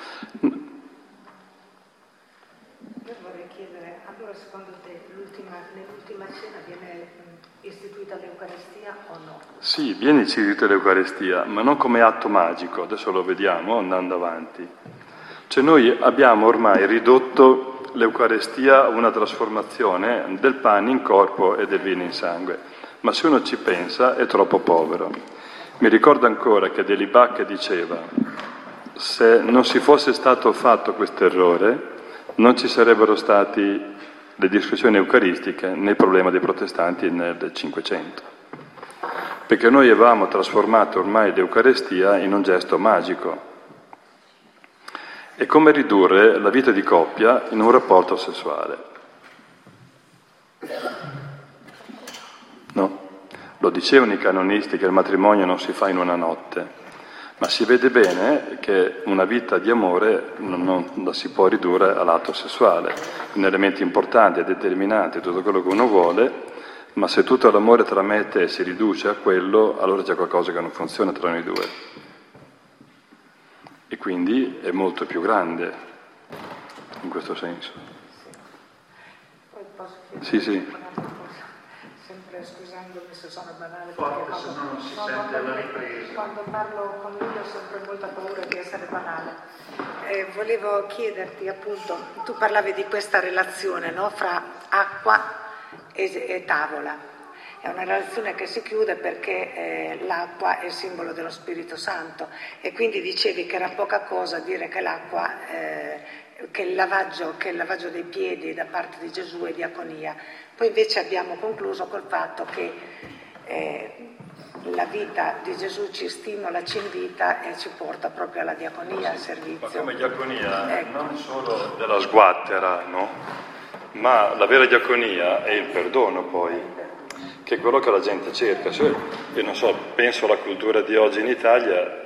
Io vorrei chiedere, allora secondo te nell'ultima cena viene istituita l'Eucaristia o no? Sì, viene istituita l'Eucaristia, ma non come atto magico, adesso lo vediamo andando avanti. Cioè noi abbiamo ormai ridotto l'Eucaristia a una trasformazione del pane in corpo e del vino in sangue, ma se uno ci pensa è troppo povero. Mi ricordo ancora che Delibac diceva: se non si fosse stato fatto questo errore, non ci sarebbero stati le discussioni eucaristiche né il problema dei protestanti nel Cinquecento. Perché noi avevamo trasformato ormai l'Eucaristia in un gesto magico. È come ridurre la vita di coppia in un rapporto sessuale. No? Lo dicevano i canonisti che il matrimonio non si fa in una notte, ma si vede bene che una vita di amore non la si può ridurre all'atto sessuale. Un elemento importante e determinante, tutto quello che uno vuole, ma se tutto l'amore tra me e te si riduce a quello, allora c'è qualcosa che non funziona tra noi due. E quindi è molto più grande, in questo senso. Poi posso chiedere Sì. una cosa, sempre scusandomi se sono banale, Forte, se no non si sente la ripresa. Quando parlo con lui ho sempre molta paura di essere banale. Volevo chiederti appunto, tu parlavi di questa relazione, no, fra acqua e tavola. È una relazione che si chiude perché l'acqua è il simbolo dello Spirito Santo e quindi dicevi che era poca cosa dire che l'acqua, che il lavaggio dei piedi da parte di Gesù è diaconia. Poi invece abbiamo concluso col fatto che la vita di Gesù ci stimola, ci invita e ci porta proprio alla diaconia, al servizio. Ma come diaconia non solo della sguattera, no? Ma la vera diaconia è il perdono poi, che è quello che la gente cerca. Io non so, penso alla cultura di oggi in Italia,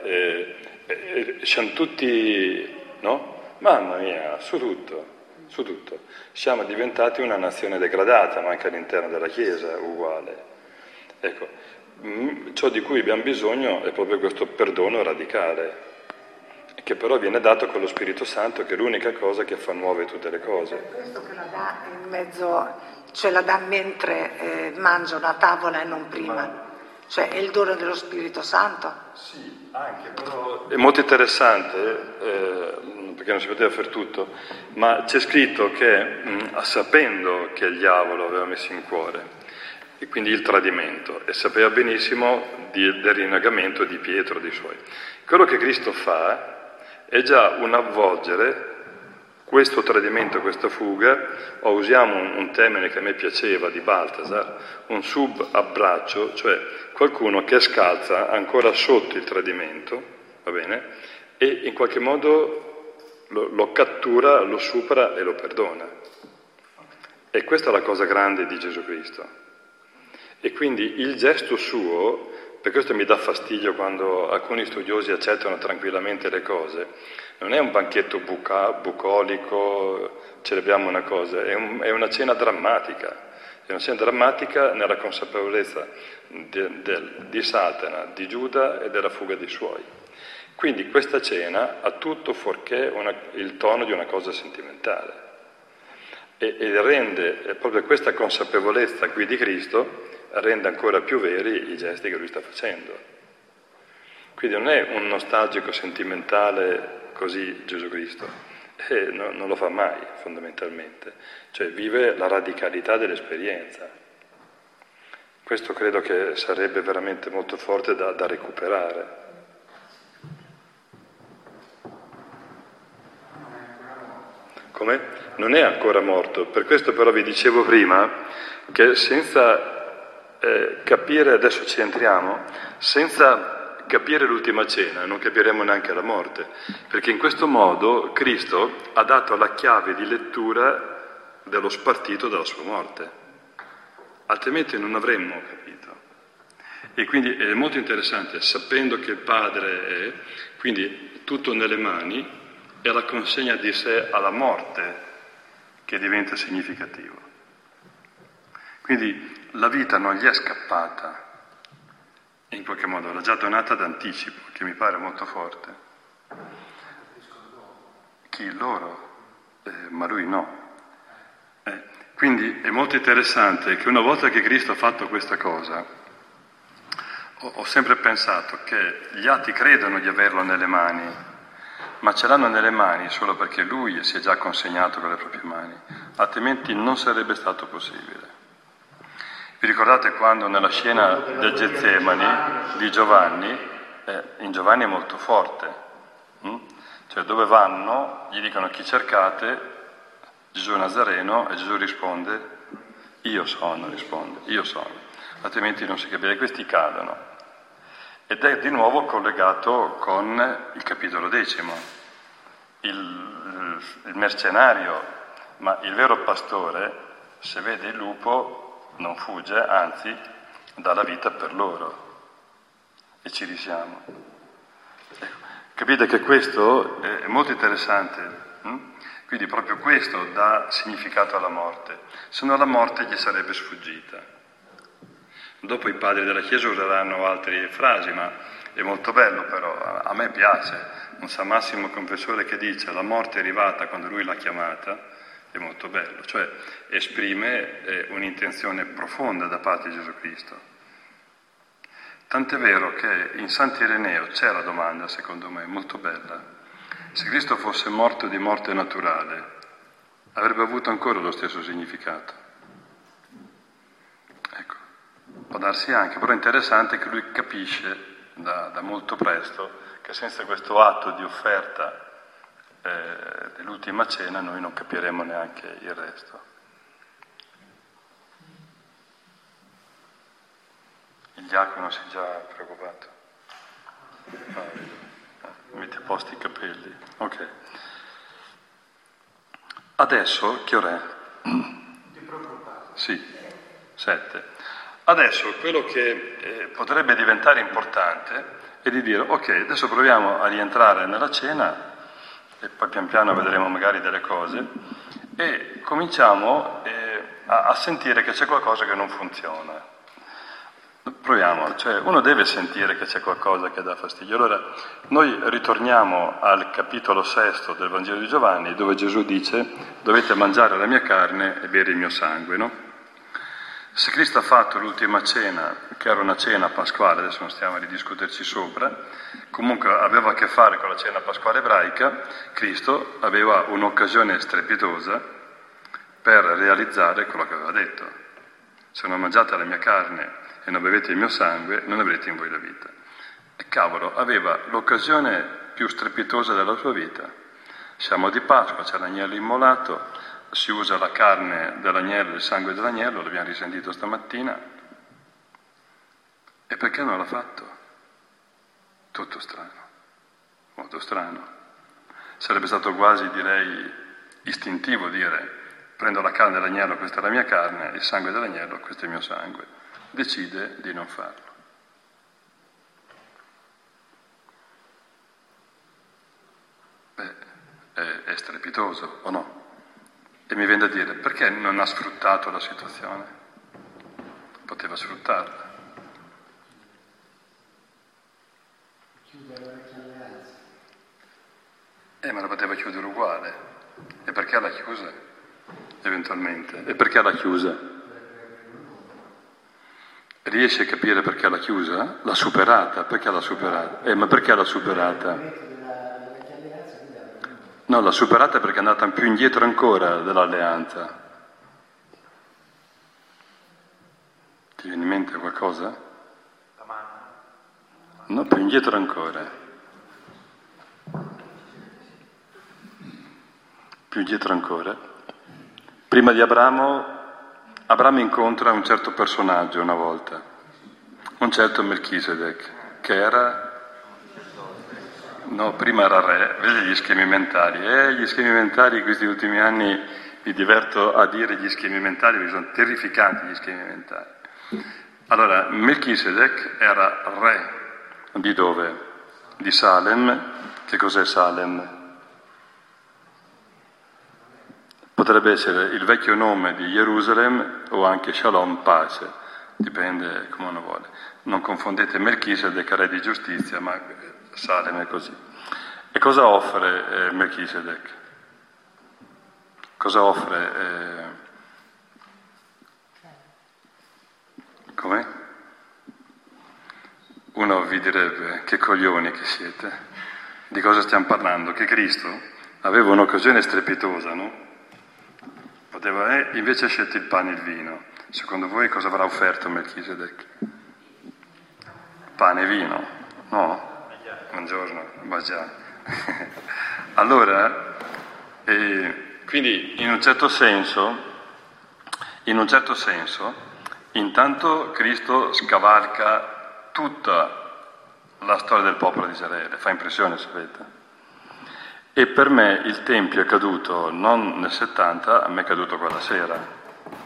siamo tutti, no? Mamma mia, su tutto. Siamo diventati una nazione degradata, ma anche all'interno della Chiesa uguale. Ecco, ciò di cui abbiamo bisogno è proprio questo perdono radicale, che però viene dato con lo Spirito Santo, che è l'unica cosa che fa nuove tutte le cose. È per questo che la dà in mezzo, cioè la dà mentre mangiano a tavola e non prima. Cioè è il dono dello Spirito Santo. Sì, anche, però è molto interessante, perché non si poteva fare tutto, ma c'è scritto che, sapendo che il diavolo aveva messo in cuore, e quindi il tradimento, e sapeva benissimo del rinnegamento di Pietro, dei suoi, quello che Cristo fa è già un avvolgere questo tradimento, questa fuga, o usiamo un termine che a me piaceva di Balthasar, un sub-abbraccio, cioè qualcuno che scalza ancora sotto il tradimento, va bene, e in qualche modo lo cattura, lo supera e lo perdona. E questa è la cosa grande di Gesù Cristo. E quindi il gesto suo, per questo mi dà fastidio quando alcuni studiosi accettano tranquillamente le cose, non è un banchetto bucolico, celebriamo una cosa, è una cena drammatica. È una cena drammatica nella consapevolezza di Satana, di Giuda e della fuga dei suoi. Quindi questa cena ha tutto fuorché il tono di una cosa sentimentale e rende proprio questa consapevolezza qui di Cristo rende ancora più veri i gesti che lui sta facendo. Quindi non è un nostalgico sentimentale così Gesù Cristo, non lo fa mai fondamentalmente, cioè vive la radicalità dell'esperienza. Questo credo che sarebbe veramente molto forte da recuperare. Come? Non è ancora morto, per questo però vi dicevo prima che senza capire, adesso ci entriamo, senza capire l'ultima cena non capiremo neanche la morte, perché in questo modo Cristo ha dato la chiave di lettura dello spartito della sua morte, altrimenti non avremmo capito. E quindi è molto interessante, sapendo che il Padre è, quindi tutto nelle mani, è la consegna di sé alla morte che diventa significativo. Quindi la vita non gli è scappata, in qualche modo l'ha già donata d'anticipo, che mi pare molto forte. Chi? Loro? Ma lui no. Quindi è molto interessante che una volta che Cristo ha fatto questa cosa, Ho sempre pensato che gli atti credono di averlo nelle mani, ma ce l'hanno nelle mani solo perché lui si è già consegnato con le proprie mani, altrimenti non sarebbe stato possibile. Vi ricordate quando nella scena del Getsemani di Giovanni, in Giovanni è molto forte, cioè dove vanno, gli dicono chi cercate, Gesù Nazareno, e Gesù risponde, io sono, altrimenti non si capisce, questi cadono. Ed è di nuovo collegato con il capitolo 10, il mercenario, ma il vero pastore, se vede il lupo, non fugge, anzi dà la vita per loro, e ci risiamo. Ecco, capite che questo è molto interessante, quindi proprio questo dà significato alla morte, se no la morte gli sarebbe sfuggita. Dopo i padri della Chiesa useranno altre frasi, ma è molto bello però, a me piace. Un San Massimo Confessore che dice la morte è arrivata quando lui l'ha chiamata, è molto bello, cioè esprime un'intenzione profonda da parte di Gesù Cristo. Tant'è vero che in Sant'Ireneo c'è la domanda, secondo me, molto bella. Se Cristo fosse morto di morte naturale, avrebbe avuto ancora lo stesso significato? Ecco, può darsi anche, però è interessante che lui capisce da molto presto che senza questo atto di offerta dell'ultima cena noi non capiremo neanche il resto. Il diacono si è già preoccupato. Metti a posto i capelli. Ok. Adesso, che ora è? Ti preoccupare. Sì, 7. Adesso quello che potrebbe diventare importante è di dire, ok, adesso proviamo a rientrare nella cena e poi pian piano vedremo magari delle cose e cominciamo a sentire che c'è qualcosa che non funziona. Proviamo, cioè uno deve sentire che c'è qualcosa che dà fastidio. Allora, noi ritorniamo al capitolo 6 del Vangelo di Giovanni, dove Gesù dice dovete mangiare la mia carne e bere il mio sangue, no? Se Cristo ha fatto l'ultima cena, che era una cena pasquale, adesso non stiamo a ridiscuterci sopra, comunque aveva a che fare con la cena pasquale ebraica, Cristo aveva un'occasione strepitosa per realizzare quello che aveva detto. Se non mangiate la mia carne e non bevete il mio sangue, non avrete in voi la vita. E cavolo, aveva l'occasione più strepitosa della sua vita. Siamo di Pasqua, c'è l'agnello immolato, si usa la carne dell'agnello, il sangue dell'agnello, l'abbiamo risentito stamattina. E perché non l'ha fatto? Tutto strano, molto strano. Sarebbe stato quasi, direi, istintivo dire prendo la carne dell'agnello, questa è la mia carne, il sangue dell'agnello, questo è il mio sangue. Decide di non farlo. È strepitoso, o no? E mi viene da dire, perché non ha sfruttato la situazione? Poteva sfruttarla. Chiudere la vecchia alleanza. Ma la poteva chiudere uguale. E perché l'ha chiusa? Eventualmente. E perché l'ha chiusa? Riesci a capire perché l'ha chiusa? L'ha superata. Perché l'ha superata? Ma perché l'ha superata? No, l'ha superata perché è andata più indietro ancora dell'alleanza. Ti viene in mente qualcosa? No, più indietro ancora. Più indietro ancora. Prima di Abramo incontra un certo personaggio una volta, un certo Melchisedec, che era... No, prima era re, vedi gli schemi mentali. Gli schemi mentali, questi ultimi anni mi diverto a dire gli schemi mentali, perché sono terrificanti gli schemi mentali. Allora, Melchisedec era re di dove? Di Salem. Che cos'è Salem? Potrebbe essere il vecchio nome di Gerusalemme o anche Shalom, pace, dipende come uno vuole. Non confondete Melchisedec, re di giustizia, ma Salem è così. E cosa offre Melchisedec? Cosa offre? uno vi direbbe: che coglioni che siete, di cosa stiamo parlando? Che Cristo aveva un'occasione strepitosa, no? Invece ha scelto il pane e il vino. Secondo voi cosa avrà offerto Melchisedec? Pane e vino? No? Buongiorno, ma già. Allora, quindi in un certo senso, intanto Cristo scavalca tutta la storia del popolo di Israele, fa impressione, sapete? E per me il Tempio è caduto non nel 70, a me è caduto quella sera.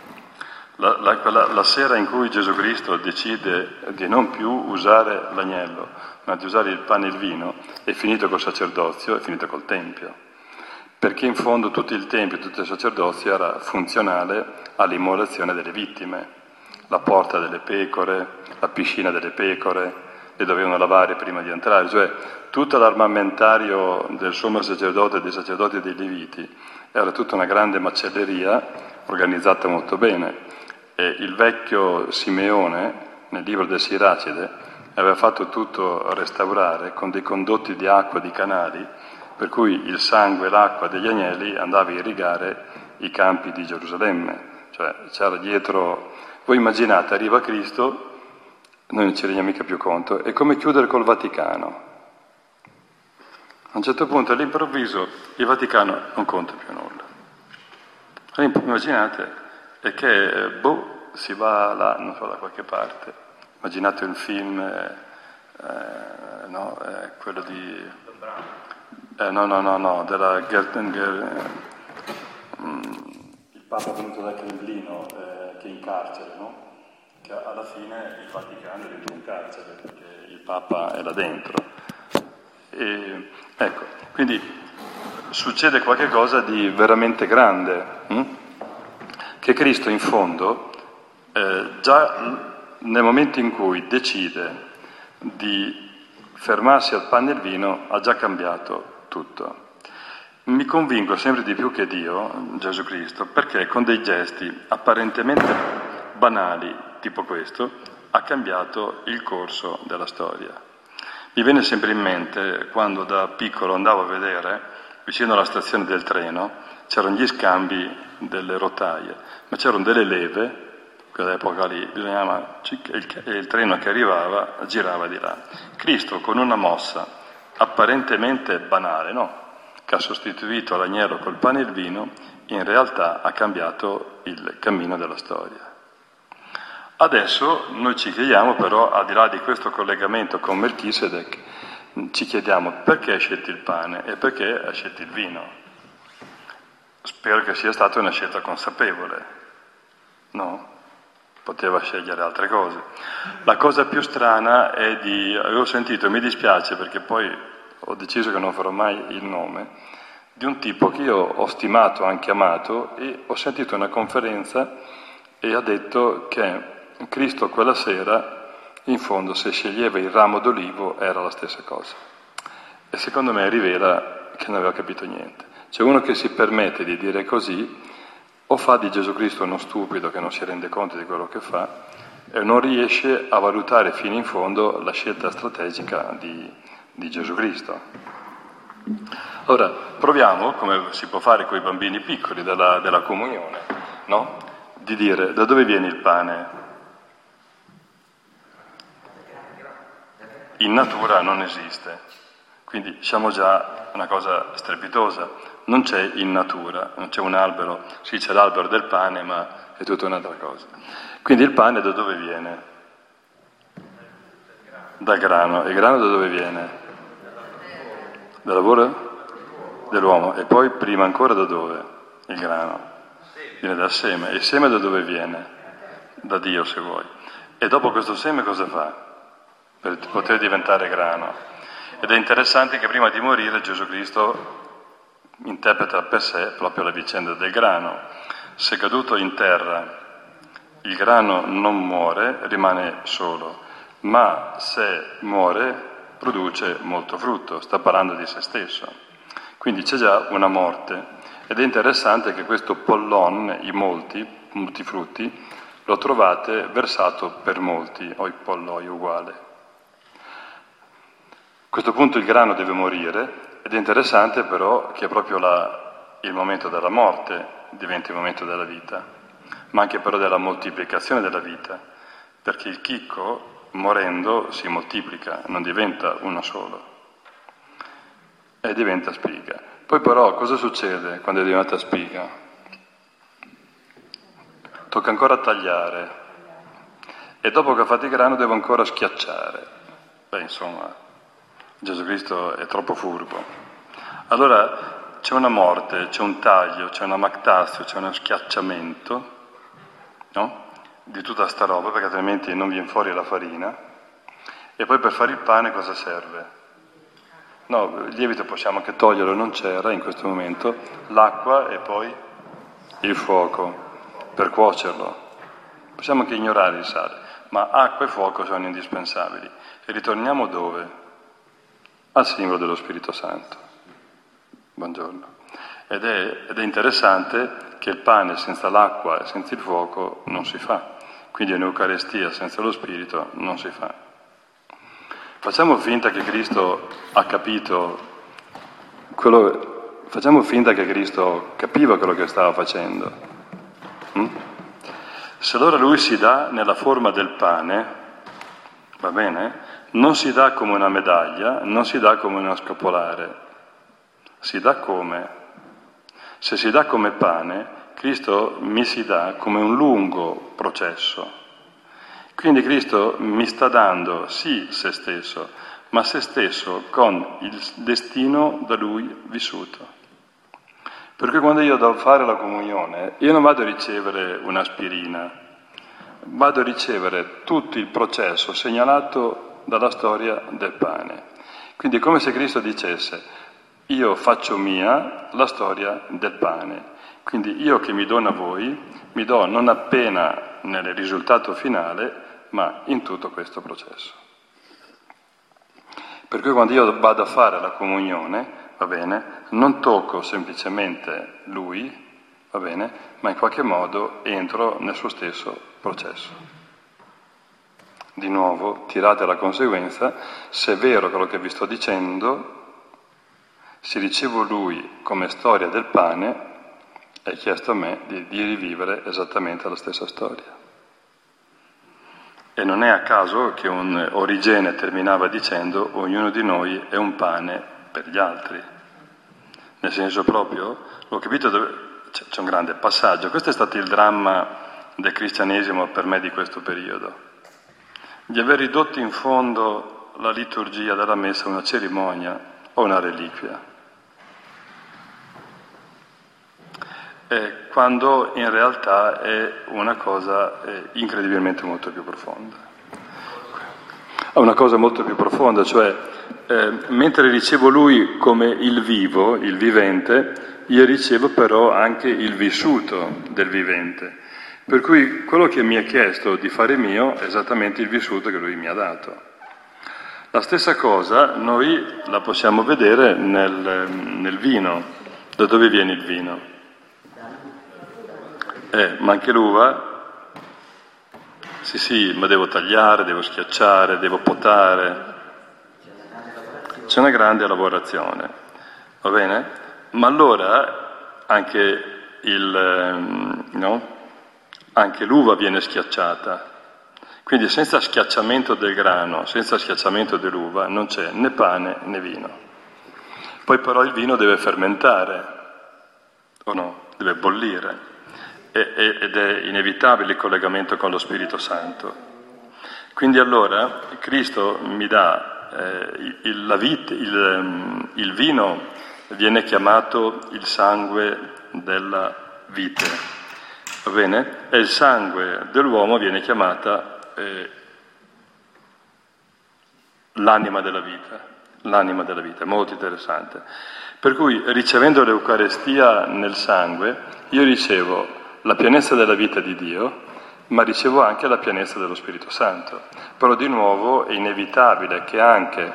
La sera in cui Gesù Cristo decide di non più usare l'agnello, ma di usare il pane e il vino, è finito col sacerdozio, è finito col Tempio. Perché in fondo tutto il Tempio, tutto il sacerdozio era funzionale all'immolazione delle vittime. La porta delle pecore, la piscina delle pecore, le dovevano lavare prima di entrare, cioè tutto l'armamentario del sommo sacerdote, dei sacerdoti e dei leviti era tutta una grande macelleria organizzata molto bene. E il vecchio Simeone, nel libro del Siracide, aveva fatto tutto restaurare con dei condotti di acqua, di canali, per cui il sangue e l'acqua degli agnelli andava a irrigare i campi di Gerusalemme. Cioè c'era dietro, voi immaginate, arriva Cristo, noi non ci rendiamo mica più conto, è come chiudere col Vaticano. A un certo punto, all'improvviso, il Vaticano non conta più nulla. Immaginate, è che, si va là, non so, da qualche parte. Immaginate un film, quello di... della il Papa venuto dal Cremlino, che è in carcere, no? Che alla fine il Vaticano è dentro un carcere, perché il Papa è là dentro. E, ecco, quindi succede qualche cosa di veramente grande, che Cristo in fondo, già nel momento in cui decide di fermarsi al pane e al vino, ha già cambiato tutto. Mi convinco sempre di più che Dio, Gesù Cristo, perché con dei gesti apparentemente banali, tipo questo, ha cambiato il corso della storia. Mi viene sempre in mente quando da piccolo andavo a vedere, vicino alla stazione del treno, c'erano gli scambi delle rotaie, ma c'erano delle leve, quell'epoca lì, bisognava, il treno che arrivava girava di là. Cristo con una mossa apparentemente banale, no? Che ha sostituito l'agnello col pane e il vino, in realtà ha cambiato il cammino della storia. Adesso noi ci chiediamo però, al di là di questo collegamento con Melchisedec, ci chiediamo perché ha scelto il pane e perché ha scelto il vino. Spero che sia stata una scelta consapevole, no? Poteva scegliere altre cose. La cosa più strana è avevo sentito, mi dispiace perché poi ho deciso che non farò mai il nome, di un tipo che io ho stimato, anche amato, e ho sentito una conferenza e ha detto che Cristo quella sera, in fondo, se sceglieva il ramo d'olivo era la stessa cosa. E secondo me rivela che non aveva capito niente. C'è uno che si permette di dire così, o fa di Gesù Cristo uno stupido che non si rende conto di quello che fa, e non riesce a valutare fino in fondo la scelta strategica di Gesù Cristo. Ora, proviamo, come si può fare con i bambini piccoli della comunione, no? Di dire da dove viene il pane? In natura non esiste, quindi siamo già una cosa strepitosa. Non c'è in natura, non c'è un albero, sì c'è l'albero del pane, ma è tutta un'altra cosa. Quindi il pane da dove viene? Dal grano. E il grano da dove viene? Dal lavoro dell'uomo. E poi prima ancora da dove? Il grano. Viene dal seme. E il seme da dove viene? Da Dio, se vuoi. E dopo questo seme cosa fa? Per poter diventare grano. Ed è interessante che prima di morire Gesù Cristo interpreta per sé proprio la vicenda del grano. Se caduto in terra il grano non muore, rimane solo, ma se muore produce molto frutto, sta parlando di se stesso. Quindi c'è già una morte ed è interessante che questo pollon, i molti frutti, lo trovate versato per molti, o i polloi uguale. questo punto il grano deve morire ed è interessante però che proprio il momento della morte diventa il momento della vita, ma anche però della moltiplicazione della vita, perché il chicco morendo si moltiplica, non diventa uno solo e diventa spiga. Poi però cosa succede quando è diventata spiga? Tocca ancora tagliare e dopo che ha fatto il grano devo ancora schiacciare. Beh, insomma, Gesù Cristo è troppo furbo. Allora c'è una morte, c'è un taglio, c'è una mactazio, c'è uno schiacciamento, no? Di tutta sta roba, perché altrimenti non viene fuori la farina. E poi per fare il pane cosa serve? No, il lievito possiamo anche toglierlo, non c'era in questo momento, l'acqua e poi il fuoco per cuocerlo. Possiamo anche ignorare il sale, ma acqua e fuoco sono indispensabili. E ritorniamo dove? Al simbolo dello Spirito Santo. Buongiorno. Ed è interessante che il pane senza l'acqua e senza il fuoco non si fa. Quindi un'Eucarestia senza lo Spirito non si fa. Facciamo finta che Cristo ha capito facciamo finta che Cristo capiva quello che stava facendo. Se allora lui si dà nella forma del pane, va bene? Non si dà come una medaglia, non si dà come uno scapolare, si dà come? Se si dà come pane, Cristo mi si dà come un lungo processo. Quindi Cristo mi sta dando sì se stesso, ma se stesso con il destino da Lui vissuto. Perché quando io devo fare la comunione, io non vado a ricevere un'aspirina, vado a ricevere tutto il processo segnalato dalla storia del pane. Quindi è come se Cristo dicesse, io faccio mia la storia del pane. Quindi io che mi dono a voi, mi do non appena nel risultato finale, ma in tutto questo processo. Per cui quando io vado a fare la comunione, va bene, non tocco semplicemente lui, va bene, ma in qualche modo entro nel suo stesso processo. Di nuovo, tirate la conseguenza, se è vero quello che vi sto dicendo, se ricevo lui come storia del pane, è chiesto a me di rivivere esattamente la stessa storia. E non è a caso che un Origene terminava dicendo ognuno di noi è un pane per gli altri. Nel senso proprio, l'ho capito, c'è un grande passaggio. Questo è stato il dramma del cristianesimo per me di questo periodo. Di aver ridotto in fondo la liturgia della messa a una cerimonia o una reliquia. Quando in realtà è una cosa incredibilmente molto più profonda. È una cosa molto più profonda, cioè mentre ricevo lui come il vivo, il vivente, io ricevo però anche il vissuto del vivente. Per cui quello che mi ha chiesto di fare mio è esattamente il vissuto che lui mi ha dato. La stessa cosa noi la possiamo vedere nel vino. Da dove viene il vino? Ma anche l'uva, sì, ma devo tagliare, devo schiacciare, devo potare. C'è una grande lavorazione, va bene? Ma allora anche anche l'uva viene schiacciata. Quindi senza schiacciamento del grano, senza schiacciamento dell'uva, non c'è né pane né vino. Poi però il vino deve fermentare, o no? Deve bollire. Ed è inevitabile il collegamento con lo Spirito Santo. Quindi allora Cristo mi dà il vino viene chiamato il sangue della vite, va bene? E il sangue dell'uomo viene chiamata l'anima della vita, molto interessante. Per cui ricevendo l'Eucarestia nel sangue io ricevo la pienezza della vita di Dio, ma ricevo anche la pienezza dello Spirito Santo. Però di nuovo è inevitabile che anche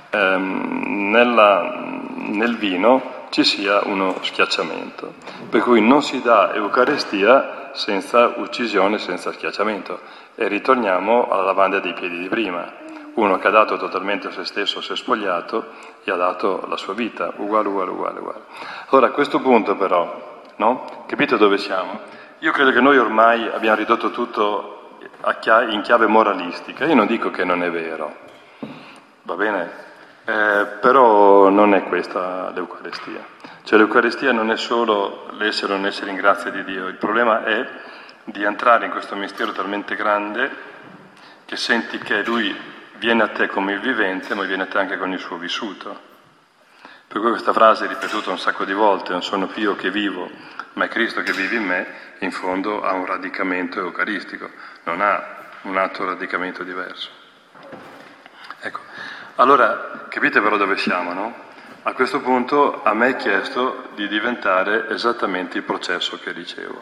nel vino ci sia uno schiacciamento. Per cui non si dà Eucarestia senza uccisione, senza schiacciamento. E ritorniamo alla lavanda dei piedi di prima. uno che ha dato totalmente a se stesso, si è spogliato e ha dato la sua vita, uguale. Allora a questo punto però, no? Capite dove siamo? Io credo che noi ormai abbiamo ridotto tutto in chiave moralistica. Io non dico che non è vero, va bene? Però non è questa l'Eucaristia. Cioè l'Eucaristia non è solo l'essere o non essere in grazia di Dio, il problema è di entrare in questo mistero talmente grande che senti che Lui viene a te come il vivente, ma viene a te anche con il suo vissuto. Per cui questa frase ripetuta un sacco di volte, non sono più io che vivo, ma è Cristo che vive in me, in fondo ha un radicamento eucaristico, non ha un altro radicamento diverso. Ecco, allora capite però dove siamo, no? A questo punto a me è chiesto di diventare esattamente il processo che ricevo.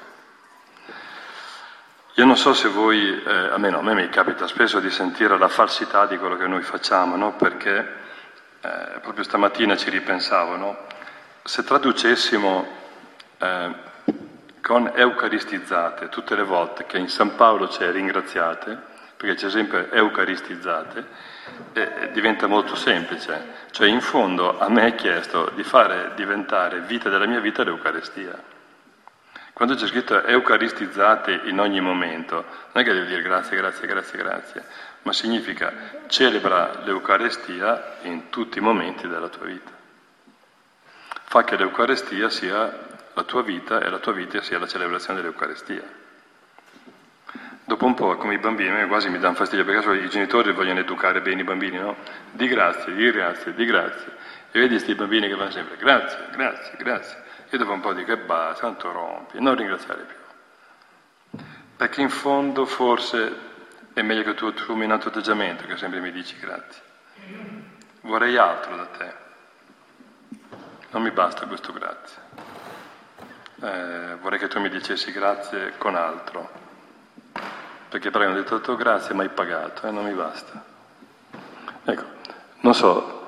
Io non so se voi, a me mi capita spesso di sentire la falsità di quello che noi facciamo, no? Perché proprio stamattina ci ripensavo, no? Se traducessimo con eucaristizzate tutte le volte che in San Paolo c'è ringraziate, perché c'è sempre eucaristizzate, diventa molto semplice. Cioè in fondo a me è chiesto di fare diventare vita della mia vita l'Eucaristia. Quando c'è scritto eucaristizzate in ogni momento, non è che devi dire grazie, ma significa celebra l'Eucaristia in tutti i momenti della tua vita. Fa che l'Eucaristia sia la tua vita e la tua vita sia la celebrazione dell'Eucaristia. Dopo un po', come i bambini, quasi mi danno fastidio, perché i genitori vogliono educare bene i bambini, no? Di grazie. E vedi questi bambini che vanno sempre grazie. E dopo un po' dico, basta, tanto rompi, non ringraziare più. Perché in fondo forse è meglio che tu assumi un altro atteggiamento, che sempre mi dici grazie. Vorrei altro da te. Non mi basta questo grazie. Vorrei che tu mi dicessi grazie con altro. Perché prima ho detto grazie, ma hai pagato, non mi basta. Ecco, non so,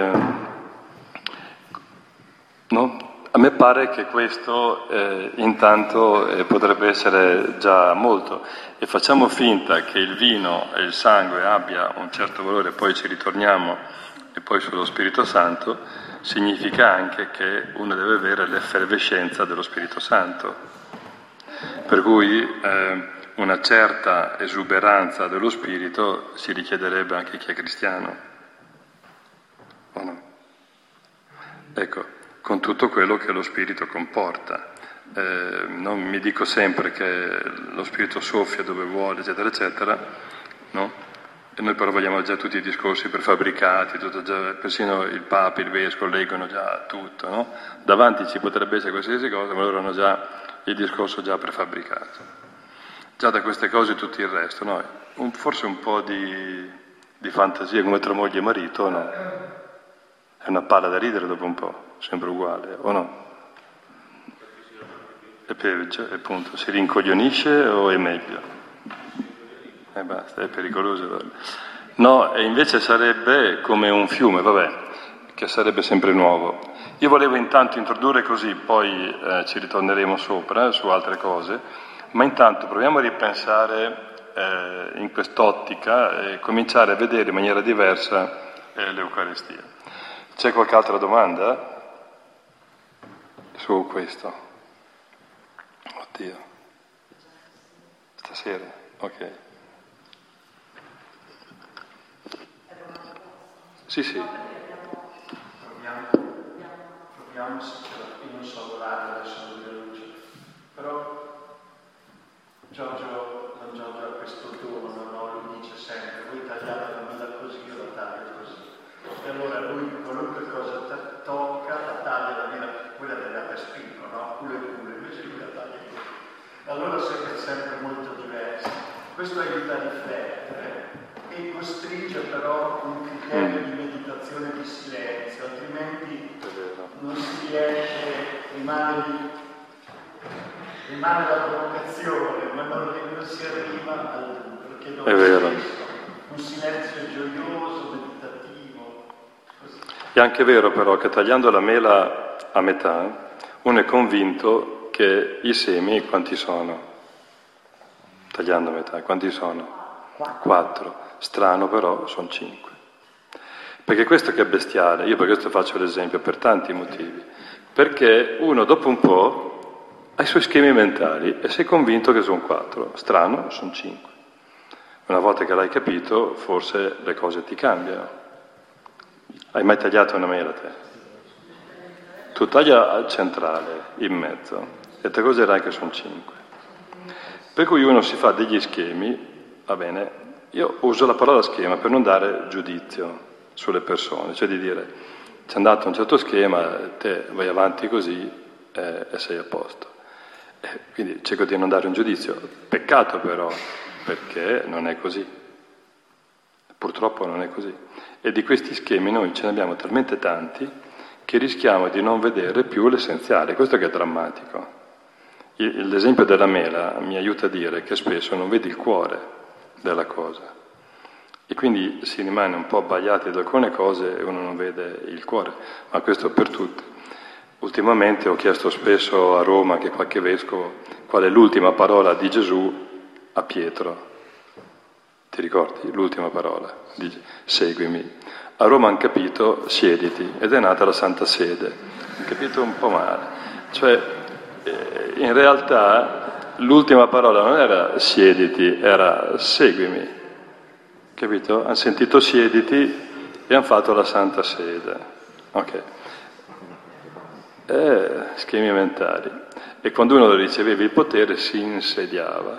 no? A me pare che questo intanto potrebbe essere già molto, e facciamo finta che il vino e il sangue abbia un certo valore, poi ci ritorniamo, e poi sullo Spirito Santo, significa anche che uno deve avere l'effervescenza dello Spirito Santo. Per cui una certa esuberanza dello spirito si richiederebbe anche a chi è cristiano, o no? Ecco, con tutto quello che lo spirito comporta. Non mi dico sempre che lo spirito soffia dove vuole, eccetera, no? E noi però vogliamo già tutti i discorsi prefabbricati, persino il Papa, il Vescovo leggono già tutto, no? Davanti ci potrebbe essere qualsiasi cosa, ma loro hanno già il discorso già prefabbricato. Già da queste cose tutto il resto, no? Forse un po' di fantasia come tra moglie e marito, no? È una palla da ridere dopo un po', sempre uguale, o no? E peggio, appunto, si rincoglionisce o è meglio? E basta, è pericoloso. No, e invece sarebbe come un fiume, che sarebbe sempre nuovo. Io volevo intanto introdurre così, poi ci ritorneremo sopra su altre cose, ma intanto proviamo a ripensare in quest'ottica e cominciare a vedere in maniera diversa l'Eucaristia. C'è qualche altra domanda su questo? Oddio. Stasera? Ok. Sì. Proviamo se ce la non so l'orario adesso non vedo luce. Però Giorgio ha questo dono, no? Lui dice sempre, voi tagliate la mela così, io la taglio così. E allora lui qualunque cosa tocca, la taglia la mela, voi la tagliate a spicco, no? Culo, invece lui la taglia così. Allora è sempre molto diverso. Questo aiuta a riflettere e costringe però un criterio di meditazione di silenzio, altrimenti non si riesce, rimane la provocazione, ma non si arriva al perché non è un silenzio gioioso, meditativo. Così. È anche vero però che tagliando la mela a metà uno è convinto che i semi quanti sono? Tagliando a metà, quanti sono? 4. strano però sono 5. Perché questo che è bestiale, io per questo faccio l'esempio, per tanti motivi, perché uno dopo un po' ha i suoi schemi mentali e sei convinto che sono 4, strano sono 5. Una volta che l'hai capito, forse le cose ti cambiano. Hai mai tagliato una mela te? Tu taglia al centrale, in mezzo, e ti accorgerai che sono 5. Per cui uno si fa degli schemi, va bene, io uso la parola schema per non dare giudizio sulle persone, cioè di dire, c'è andato un certo schema, te vai avanti così e sei a posto. Quindi cerco di non dare un giudizio, peccato però, perché non è così. Purtroppo non è così. E di questi schemi noi ce ne abbiamo talmente tanti che rischiamo di non vedere più l'essenziale. Questo che è drammatico. L'esempio della mela mi aiuta a dire che spesso non vedi il cuore della cosa. E quindi si rimane un po' abbagliati da alcune cose e uno non vede il cuore. Ma questo per tutti. Ultimamente ho chiesto spesso a Roma, che qualche vescovo, qual è l'ultima parola di Gesù a Pietro. Ti ricordi? L'ultima parola. Dice, seguimi. A Roma hanno capito, siediti, ed è nata la Santa Sede. Hanno capito un po' male. Cioè, in realtà, l'ultima parola non era siediti, era seguimi. Capito? Hanno sentito siediti e hanno fatto la Santa Sede. Ok. Schemi mentali. E quando uno riceveva il potere si insediava.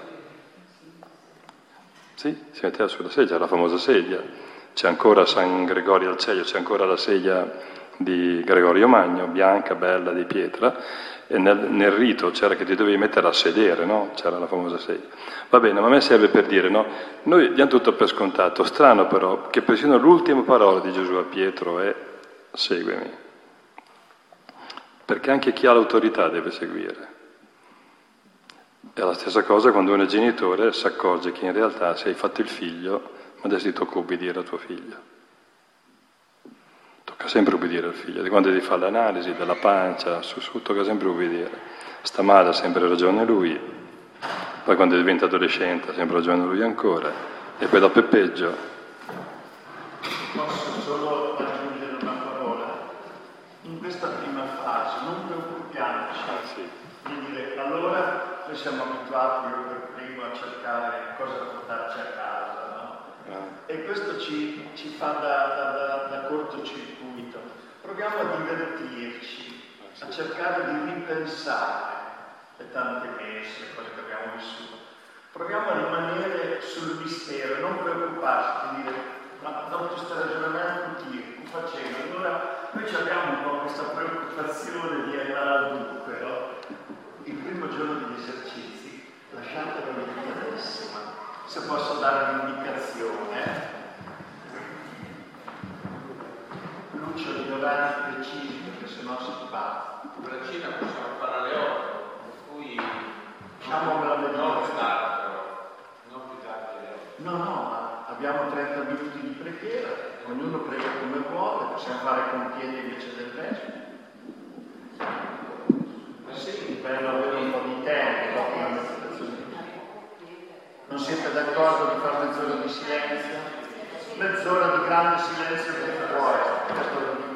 Sì, si metteva sulla sedia, la famosa sedia. C'è ancora San Gregorio al Celio, c'è ancora la sedia di Gregorio Magno, bianca, bella, di pietra, e nel rito c'era che ti dovevi mettere a sedere, no? C'era la famosa sedia. Va bene, ma a me serve per dire, no? Noi diamo tutto per scontato, strano però, che persino l'ultima parola di Gesù a Pietro è seguimi. Perché anche chi ha l'autorità deve seguire. È la stessa cosa quando uno è genitore si accorge che in realtà se hai fatto il figlio, ma adesso ti tocca ubbidire a tuo figlio. Tocca sempre ubbidire al figlio. Di quando devi fare l'analisi della pancia, su tocca sempre ubbidire. Sta male, ha sempre ragione lui. Poi quando diventa adolescente ha sempre ragione lui ancora. E poi dopo è peggio. Posso solo aggiungere una parola? In questa prima fase non preoccupiamoci di dire allora noi siamo abituati, io per primo, a cercare cosa portarci a casa, no? E questo ci fa da cortocircuito. Proviamo a divertirci, a cercare di ripensare le tante messe, le cose che abbiamo vissuto. Proviamo a rimanere sul mistero, non preoccuparci di dire ma dopo questo ragionamento chi facendo? Allora noi abbiamo un po' questa preoccupazione di andare al dunque, no? Il primo giorno degli esercizi, lasciatelo lì adesso, se posso dare un'indicazione, Lucio di orari precisi, perché sennò si fa. Per la cena possiamo fare alle 8, per cui Facciamo la non tardi però, non più tardi alle 8. No, ma abbiamo 30 minuti di preghiera, ognuno prega come vuole, possiamo fare con piedi invece del resto. Sì, per avere un po' di tempo dopo la meditazione. Non siete d'accordo di fare mezz'ora di silenzio? Mezz'ora di grande silenzio del cuore.